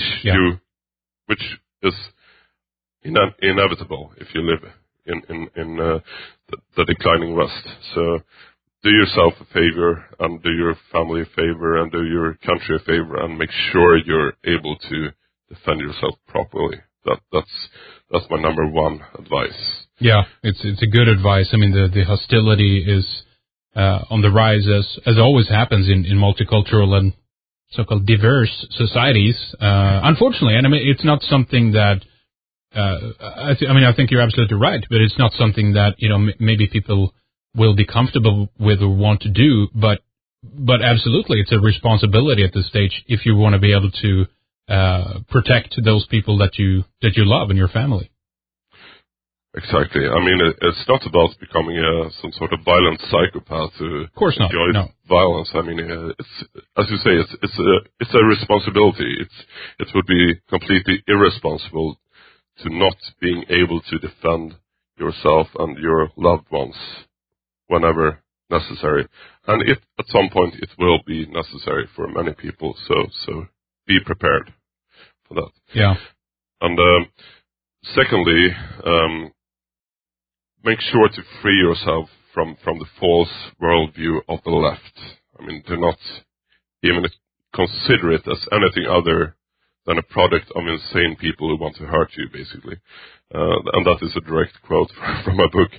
is inevitable if you live in the declining West. So do yourself a favor, and do your family a favor, and do your country a favor, and make sure you're able to defend yourself properly. That's my number one advice. Yeah, it's a good advice. I mean, the hostility is on the rise, as always happens in multicultural and so-called diverse societies. Unfortunately, and I mean, it's not something that I think you're absolutely right, but it's not something that maybe people will be comfortable with or want to do. But absolutely, it's a responsibility at this stage if you want to be able to protect those people that you love in your family. Exactly. I mean, it's not about becoming some sort of violent psychopath who enjoys violence. I mean, it's, as you say, it's a responsibility. It would be completely irresponsible to not being able to defend yourself and your loved ones whenever necessary. And at some point it will be necessary for many people. So be prepared for that. Yeah. And secondly, make sure to free yourself from the false worldview of the left. I mean, do not even consider it as anything other than a product of insane people who want to hurt you, basically. And that is a direct quote from my book.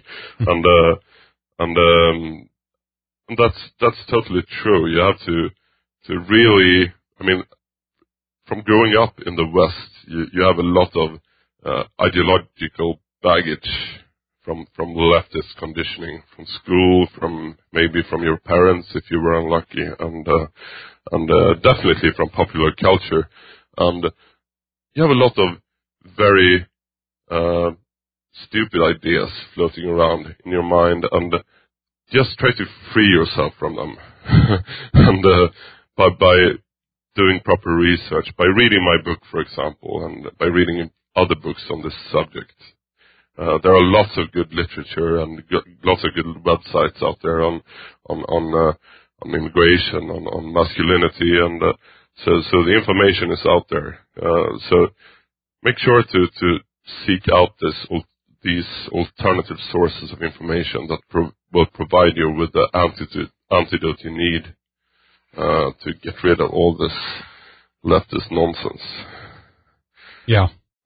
And that's totally true. You have to really, I mean, from growing up in the West, you have a lot of ideological baggage from leftist conditioning, from school, maybe from your parents if you were unlucky, and definitely from popular culture. And you have a lot of very stupid ideas floating around in your mind, and just try to free yourself from them. And by doing proper research, by reading my book, for example, and by reading other books on this subject. There are lots of good literature and lots of good websites out there on immigration, on masculinity, and so the information is out there. So make sure to seek out these alternative sources of information that will provide you with the antidote you need to get rid of all this leftist nonsense. Yeah.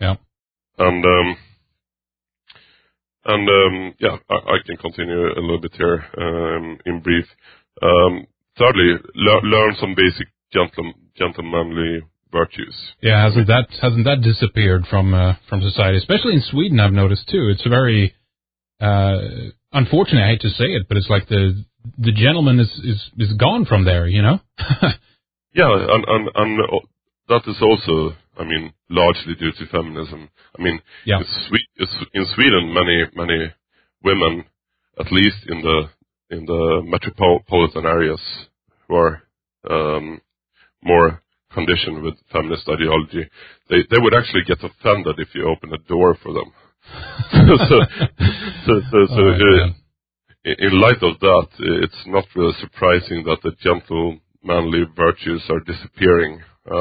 I can continue a little bit here in brief. Thirdly, learn some basic gentlemanly virtues. Yeah, hasn't that disappeared from society, especially in Sweden? I've noticed too. It's very unfortunate. I hate to say it, but it's like the gentleman is gone from there. You know. Yeah, and that is also, I mean, largely due to feminism. I mean, yeah. in Sweden, many women, at least in the metropolitan areas, who are more conditioned with feminist ideology, they would actually get offended if you open a door for them. In light of that, it's not really surprising that the gentle, manly virtues are disappearing.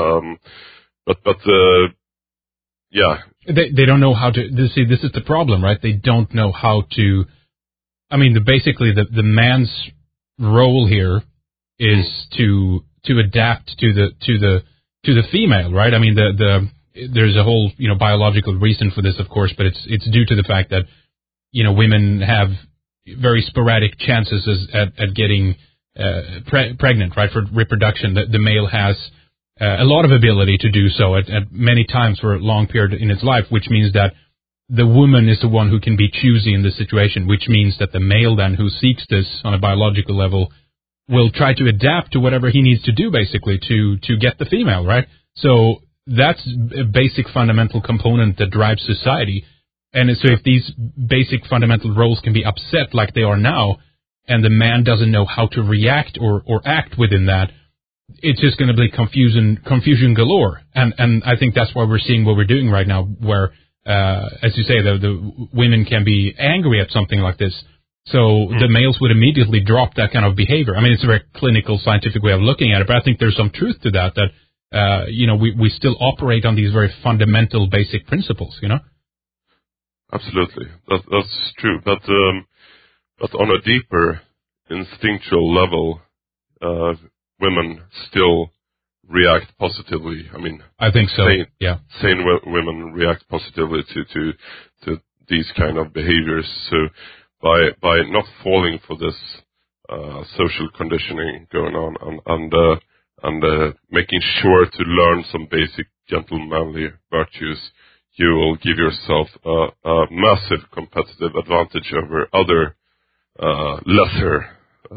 Yeah. They don't know how to. See, this is the problem, right? They don't know how to. I mean, basically, the man's role here is to adapt to the female, right? I mean, there's a whole biological reason for this, of course, but it's due to the fact that women have very sporadic chances at getting pregnant, right? For reproduction, the male has a lot of ability to do so at many times for a long period in its life, which means that the woman is the one who can be choosy in this situation, which means that the male then who seeks this on a biological level will try to adapt to whatever he needs to do, basically, to get the female, right? So that's a basic fundamental component that drives society. And so if these basic fundamental roles can be upset like they are now, and the man doesn't know how to react or act within that, it's just going to be confusion galore. And I think that's why we're seeing what we're doing right now, where, as you say, the women can be angry at something like this. So the males would immediately drop that kind of behavior. I mean, it's a very clinical, scientific way of looking at it, but I think there's some truth to that we still operate on these very fundamental, basic principles, Absolutely. That's true. But on a deeper instinctual level, women still react positively. I mean, I think so. Sane women react positively to these kind of behaviors. So by not falling for this social conditioning going on and making sure to learn some basic gentlemanly virtues, you will give yourself a massive competitive advantage over other lesser,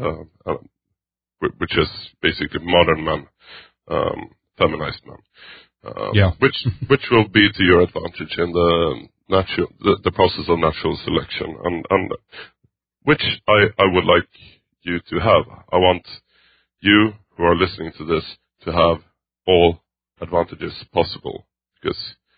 which is basically modern men, feminized men, which will be to your advantage in the process of natural selection, and which I would like you to have. I want you who are listening to this to have all advantages possible, because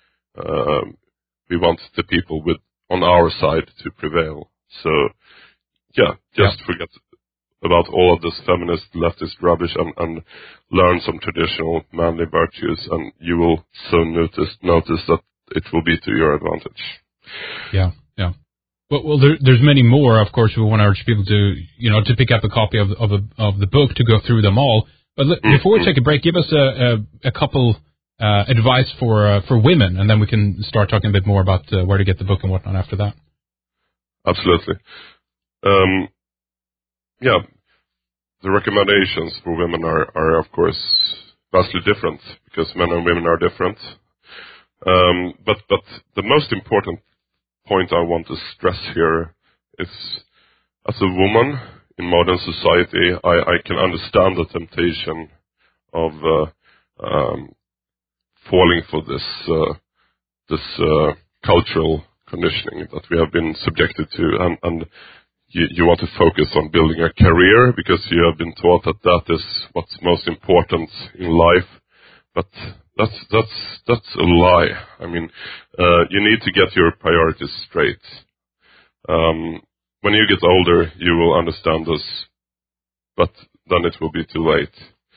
we want the people on our side to prevail. So, forget about all of this feminist, leftist rubbish and learn some traditional manly virtues, and you will soon notice that it will be to your advantage. Yeah. Well, there's many more. Of course, we want to urge people to, to pick up a copy of the book to go through them all. But before we take a break, give us a couple advice for women, and then we can start talking a bit more about where to get the book and whatnot after that. Absolutely. The recommendations for women are of course vastly different because men and women are different. But the most important point I want to stress here is, as a woman in modern society, I can understand the temptation of falling for this cultural conditioning that we have been subjected to, and you want to focus on building a career because you have been taught that is what's most important in life. But that's a lie. I mean, you need to get your priorities straight. When you get older, you will understand this, but then it will be too late.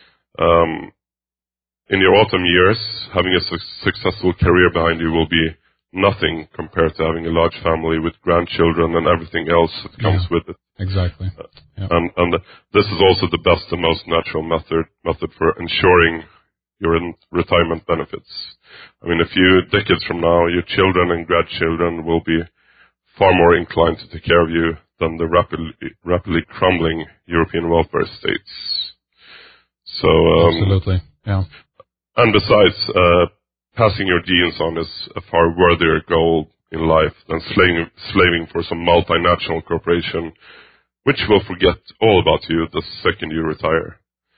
In your autumn years, having a successful career behind you will be nothing compared to having a large family with grandchildren and everything else that comes with it. Exactly. Yeah. And this is also the best and most natural method for ensuring your retirement benefits. I mean, a few decades from now, your children and grandchildren will be far more inclined to take care of you than the rapidly crumbling European welfare states. So, absolutely, yeah. And besides, passing your genes on is a far worthier goal in life than slaving for some multinational corporation, which will forget all about you the second you retire.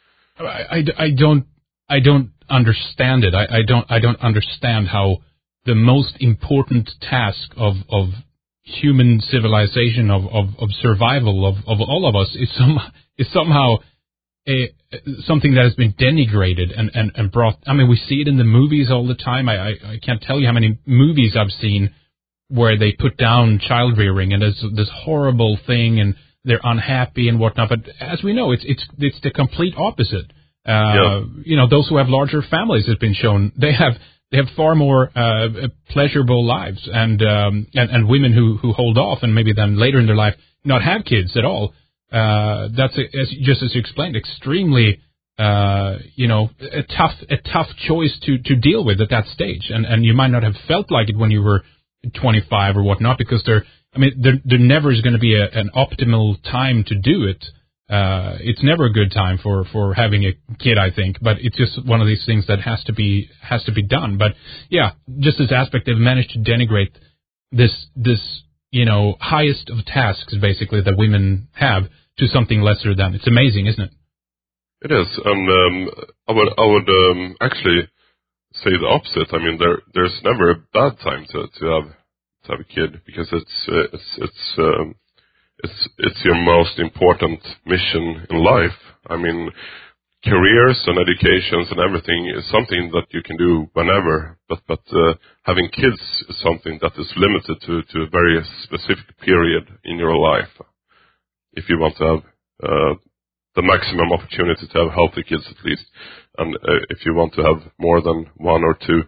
I don't understand it. I don't understand how the most important task of human civilization, of survival of all of us is somehow something that has been denigrated and brought. I mean, we see it in the movies all the time. I can't tell you how many movies I've seen where they put down child rearing and there's this horrible thing and they're unhappy and whatnot. But as we know, it's the complete opposite. Those who have larger families, has been shown, they have far more pleasurable lives, and women who hold off and maybe then later in their life not have kids at all. That's as you explained, extremely a tough choice to deal with at that stage, and you might not have felt like it when you were 25 or whatnot, because there never is going to be an optimal time to do it. It's never a good time for having a kid, I think, but it's just one of these things that has to be done. But yeah, just this aspect, they've managed to denigrate this highest of tasks basically that women have to something lesser than. It's amazing, isn't it? It is, and I would actually say the opposite. I mean, there's never a bad time to have a kid, because it's your most important mission in life. I mean, careers and educations and everything is something that you can do whenever, but having kids is something that is limited to a very specific period in your life. If you want to have the maximum opportunity to have healthy kids at least, and if you want to have more than one or two,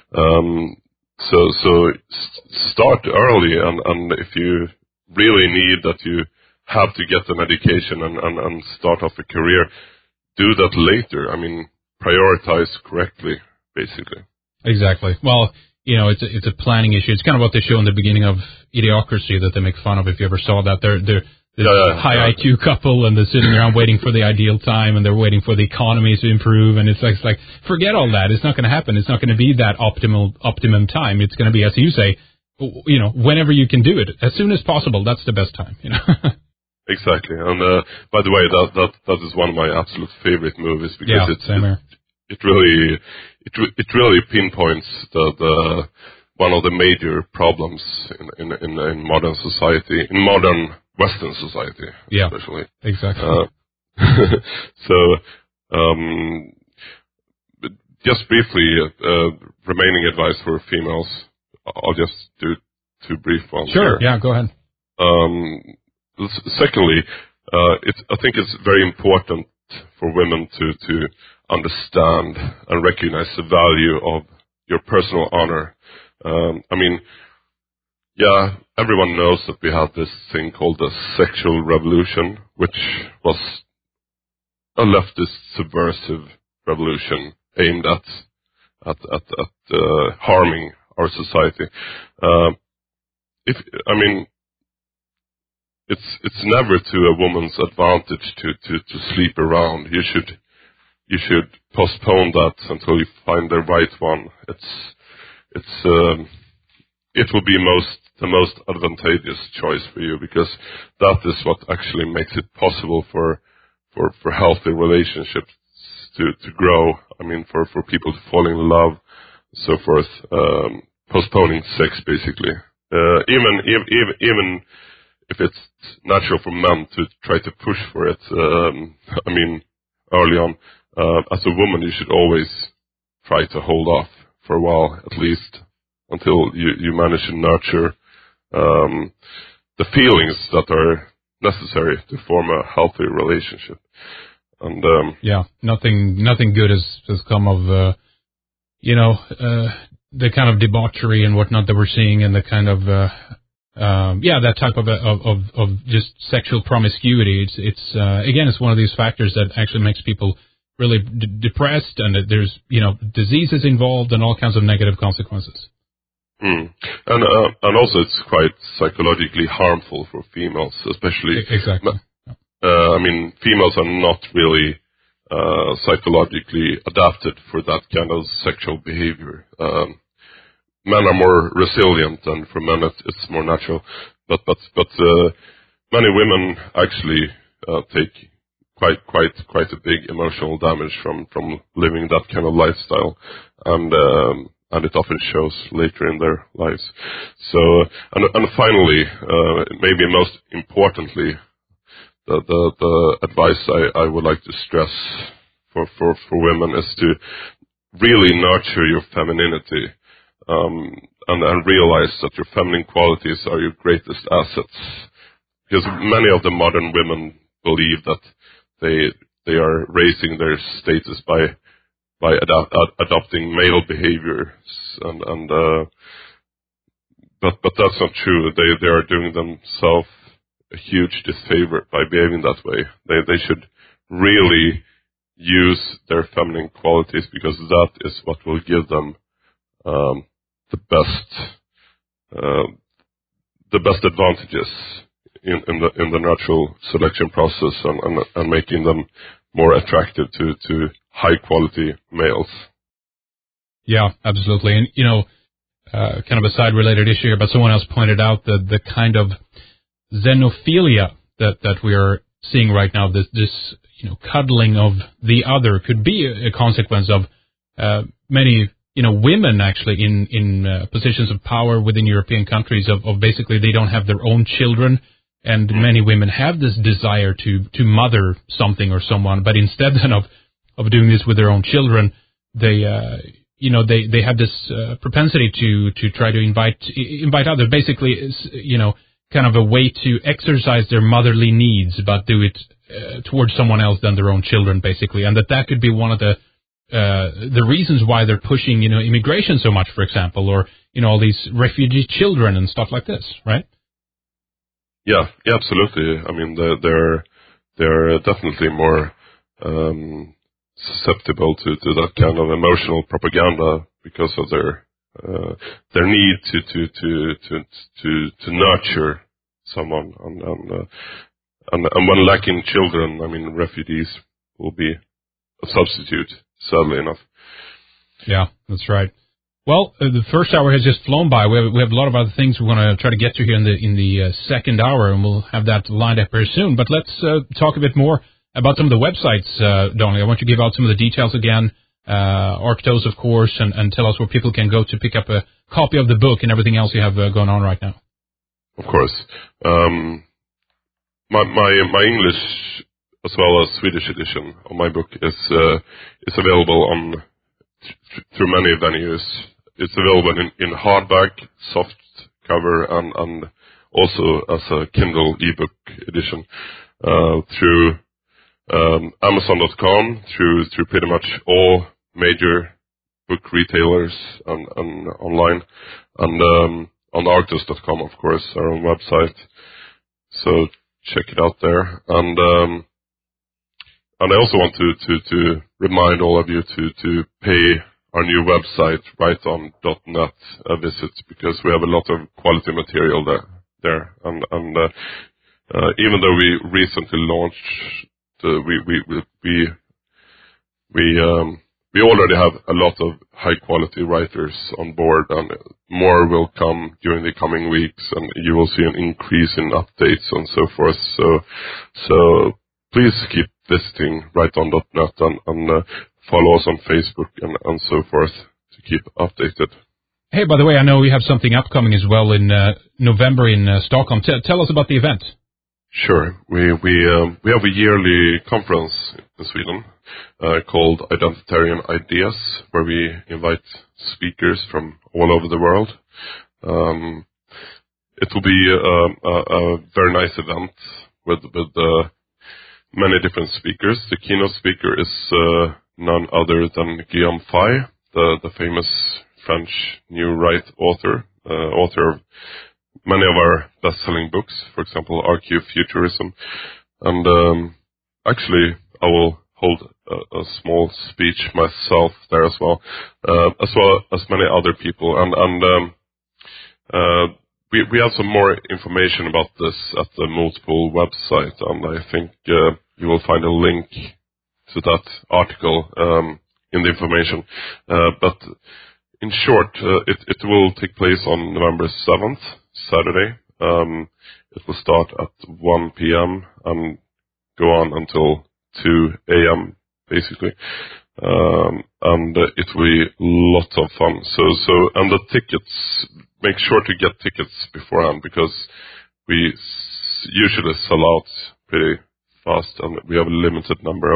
so start early, and if you really need that you have to get an education and start off a career, do that later. I mean, prioritize correctly, basically. Exactly. Well, it's a planning issue. It's kind of what they show in the beginning of Idiocracy that they make fun of, if you ever saw that. They're high IQ couple, and they're sitting around waiting for the ideal time, and they're waiting for the economy to improve, and it's like forget all that. It's not going to happen. It's not going to be that optimum time. It's going to be, as you say, whenever you can do it, as soon as possible. That's the best time. Exactly. And by the way, that is one of my absolute favorite movies, because it really pinpoints the one of the major problems in modern society, in modern Western society, especially. Exactly. Just briefly, remaining advice for females. I'll just do two brief ones. Sure. Here. Yeah. Go ahead. Secondly, I think it's very important for women to understand and recognize the value of your personal honor. I mean, yeah, everyone knows that we have this thing called the sexual revolution, which was a leftist subversive revolution aimed at harming our society. It's never to a woman's advantage to sleep around. You should postpone that until you find the right one. It will be the most advantageous choice for you, because that is what actually makes it possible for healthy relationships to grow. I mean, for people to fall in love, so forth. Postponing sex, basically. Even if it's natural for men to try to push for it. I mean, early on, as a woman, you should always try to hold off for a while, at least, until you manage to nurture the feelings that are necessary to form a healthy relationship. And nothing good has come of the kind of debauchery and whatnot that we're seeing, and the kind of that type of just sexual promiscuity. It's again, it's one of these factors that actually makes people really depressed, and that there's diseases involved and all kinds of negative consequences. And also it's quite psychologically harmful for females, especially. Exactly. I mean, females are not really psychologically adapted for that kind of sexual behavior. Men are more resilient, and for men it's more natural. But many women actually take quite a big emotional damage from living that kind of lifestyle, and it often shows later in their lives. So, and finally, maybe most importantly, the advice I would like to stress for women is to really nurture your femininity, and realize that your feminine qualities are your greatest assets. Because many of the modern women believe that they are raising their status by adopting male behaviors, but that's not true. They are doing themselves a huge disfavor by behaving that way. They should really use their feminine qualities, because that is what will give them the best advantages in the natural selection process, and making them more attractive to high quality males. Yeah, absolutely. And kind of a side related issue here, but someone else pointed out that the kind of xenophilia that we are seeing right now, this cuddling of the other, could be a consequence of many women actually in positions of power within European countries, of basically they don't have their own children, and many women have this desire to mother something or someone, but instead then of doing this with their own children, they have this propensity to try to invite others. Basically, kind of a way to exercise their motherly needs, but do it towards someone else than their own children, basically, and that could be one of the reasons why they're pushing immigration so much, for example, or all these refugee children and stuff like this, right? Yeah, absolutely. I mean, they're definitely more susceptible to that kind of emotional propaganda, because of their need to nurture someone, and when lacking children, I mean, refugees will be a substitute, sadly enough. Yeah, that's right. Well, the first hour has just flown by. We have a lot of other things we want to try to get to here in the second hour, and we'll have that lined up very soon. But let's talk a bit more about some of the websites, Donnelly. I want you to give out some of the details again, Arctos, of course, and tell us where people can go to pick up a copy of the book and everything else you have going on right now. Of course. My English as well as Swedish edition of my book is available through many venues. It's available in hardback, soft cover, and also as a Kindle ebook edition through Amazon.com, through pretty much all major book retailers and online, and on Arctos.com, of course, our own website. So check it out there. And I also want to remind all of you to pay our new website, righton.net, a visit, because we have a lot of quality material there. And even though we recently launched, we already have a lot of high quality writers on board, and more will come during the coming weeks, and you will see an increase in updates and so forth. So please keep visiting righton.net and follow us on Facebook and so forth to keep updated. Hey, by the way, I know we have something upcoming as well in November in Stockholm. Tell us about the event. Sure. We have a yearly conference in Sweden called Identitarian Ideas, where we invite speakers from all over the world. It will be a very nice event with many different speakers. The keynote speaker is none other than Guillaume Fay, the famous French New Right author of many of our best-selling books, for example, RQ Futurism. And actually, I will hold a small speech myself there as well as many other people. And we have some more information about this at the Multiple website, and I think you will find a link to that article in the information. But in short, it will take place on November 7th, Saturday. It will start at 1 p.m. and go on until 2 a.m. basically. And it will be lots of fun. And the tickets, make sure to get tickets beforehand, because we usually sell out pretty fast, and we have a limited number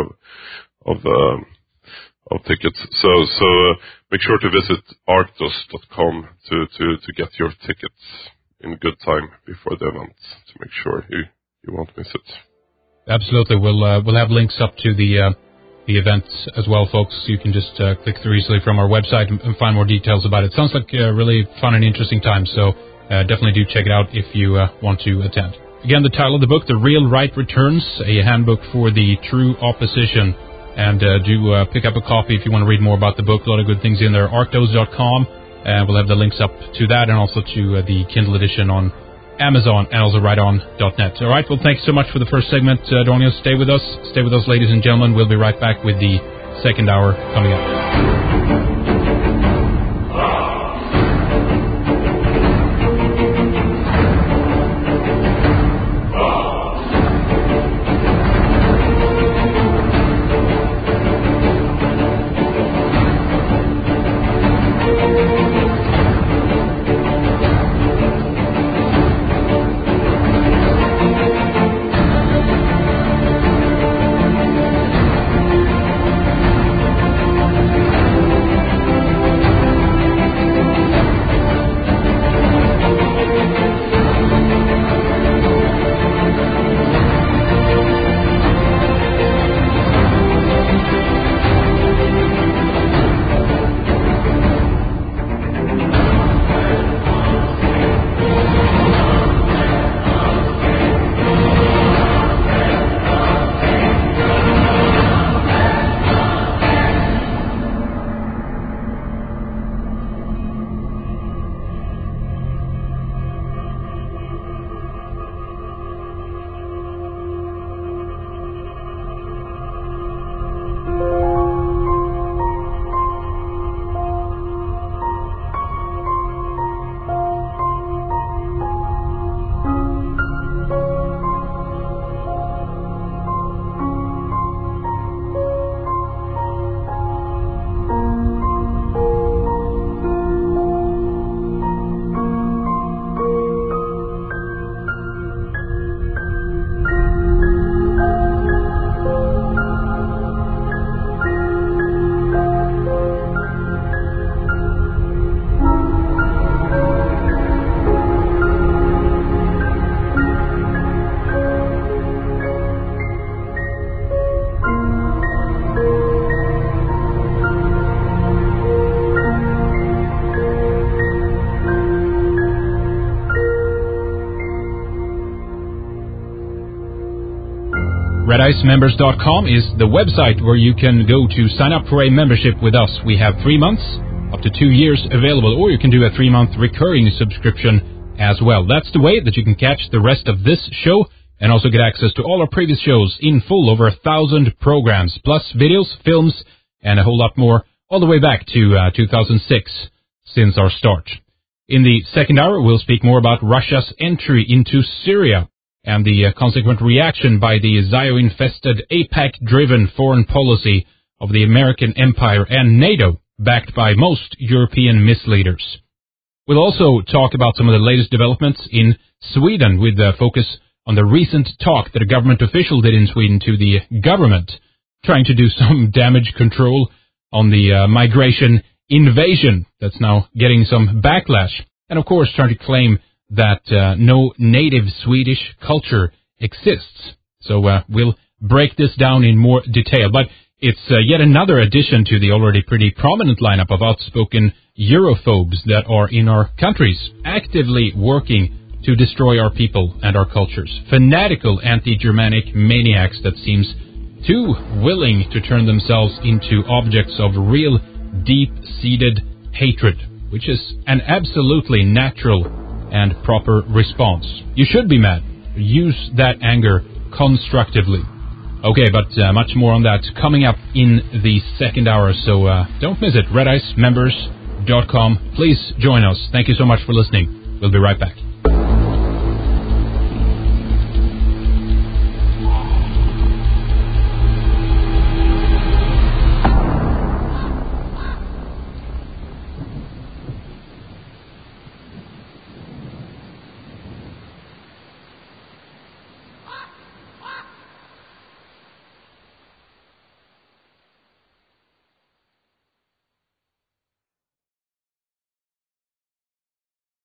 of tickets. So make sure to visit arctos.com to get your tickets in good time before the event, to make sure you won't miss it. Absolutely. We'll have links up to the event as well, folks. You can just click through easily from our website and find more details about it. Sounds like a really fun and interesting time, so definitely do check it out if you want to attend. Again, the title of the book, The Real Right Returns, a handbook for the true opposition. And do pick up a copy if you want to read more about the book. A lot of good things in there. Arctos.com. And we'll have the links up to that and also to the Kindle edition on Amazon and also righton.net. All right, well, thanks so much for the first segment, Daniel. Stay with us, ladies and gentlemen. We'll be right back with the second hour coming up. RedIceMembers.com is the website where you can go to sign up for a membership with us. We have 3 months, up to 2 years available, or you can do a 3-month recurring subscription as well. That's the way that you can catch the rest of this show and also get access to all our previous shows in full, over 1,000 programs, plus videos, films, and a whole lot more, all the way back to 2006 since our start. In the second hour, we'll speak more about Russia's entry into Syria and the consequent reaction by the Zio-infested, AIPAC-driven foreign policy of the American empire and NATO, backed by most European misleaders. We'll also talk about some of the latest developments in Sweden, with a focus on the recent talk that a government official did in Sweden to the government, trying to do some damage control on the migration invasion that's now getting some backlash, and of course trying to claim that no native Swedish culture exists. So we'll break this down in more detail, but it's yet another addition to the already pretty prominent lineup of outspoken Europhobes that are in our countries, actively working to destroy our people and our cultures. Fanatical anti-Germanic maniacs that seems too willing to turn themselves into objects of real deep-seated hatred, which is an absolutely natural and proper response. You should be mad. Use that anger constructively. Okay, but much more on that coming up in the second hour, so don't miss it. RedIceMembers.com. Please join us. Thank you so much for listening. We'll be right back.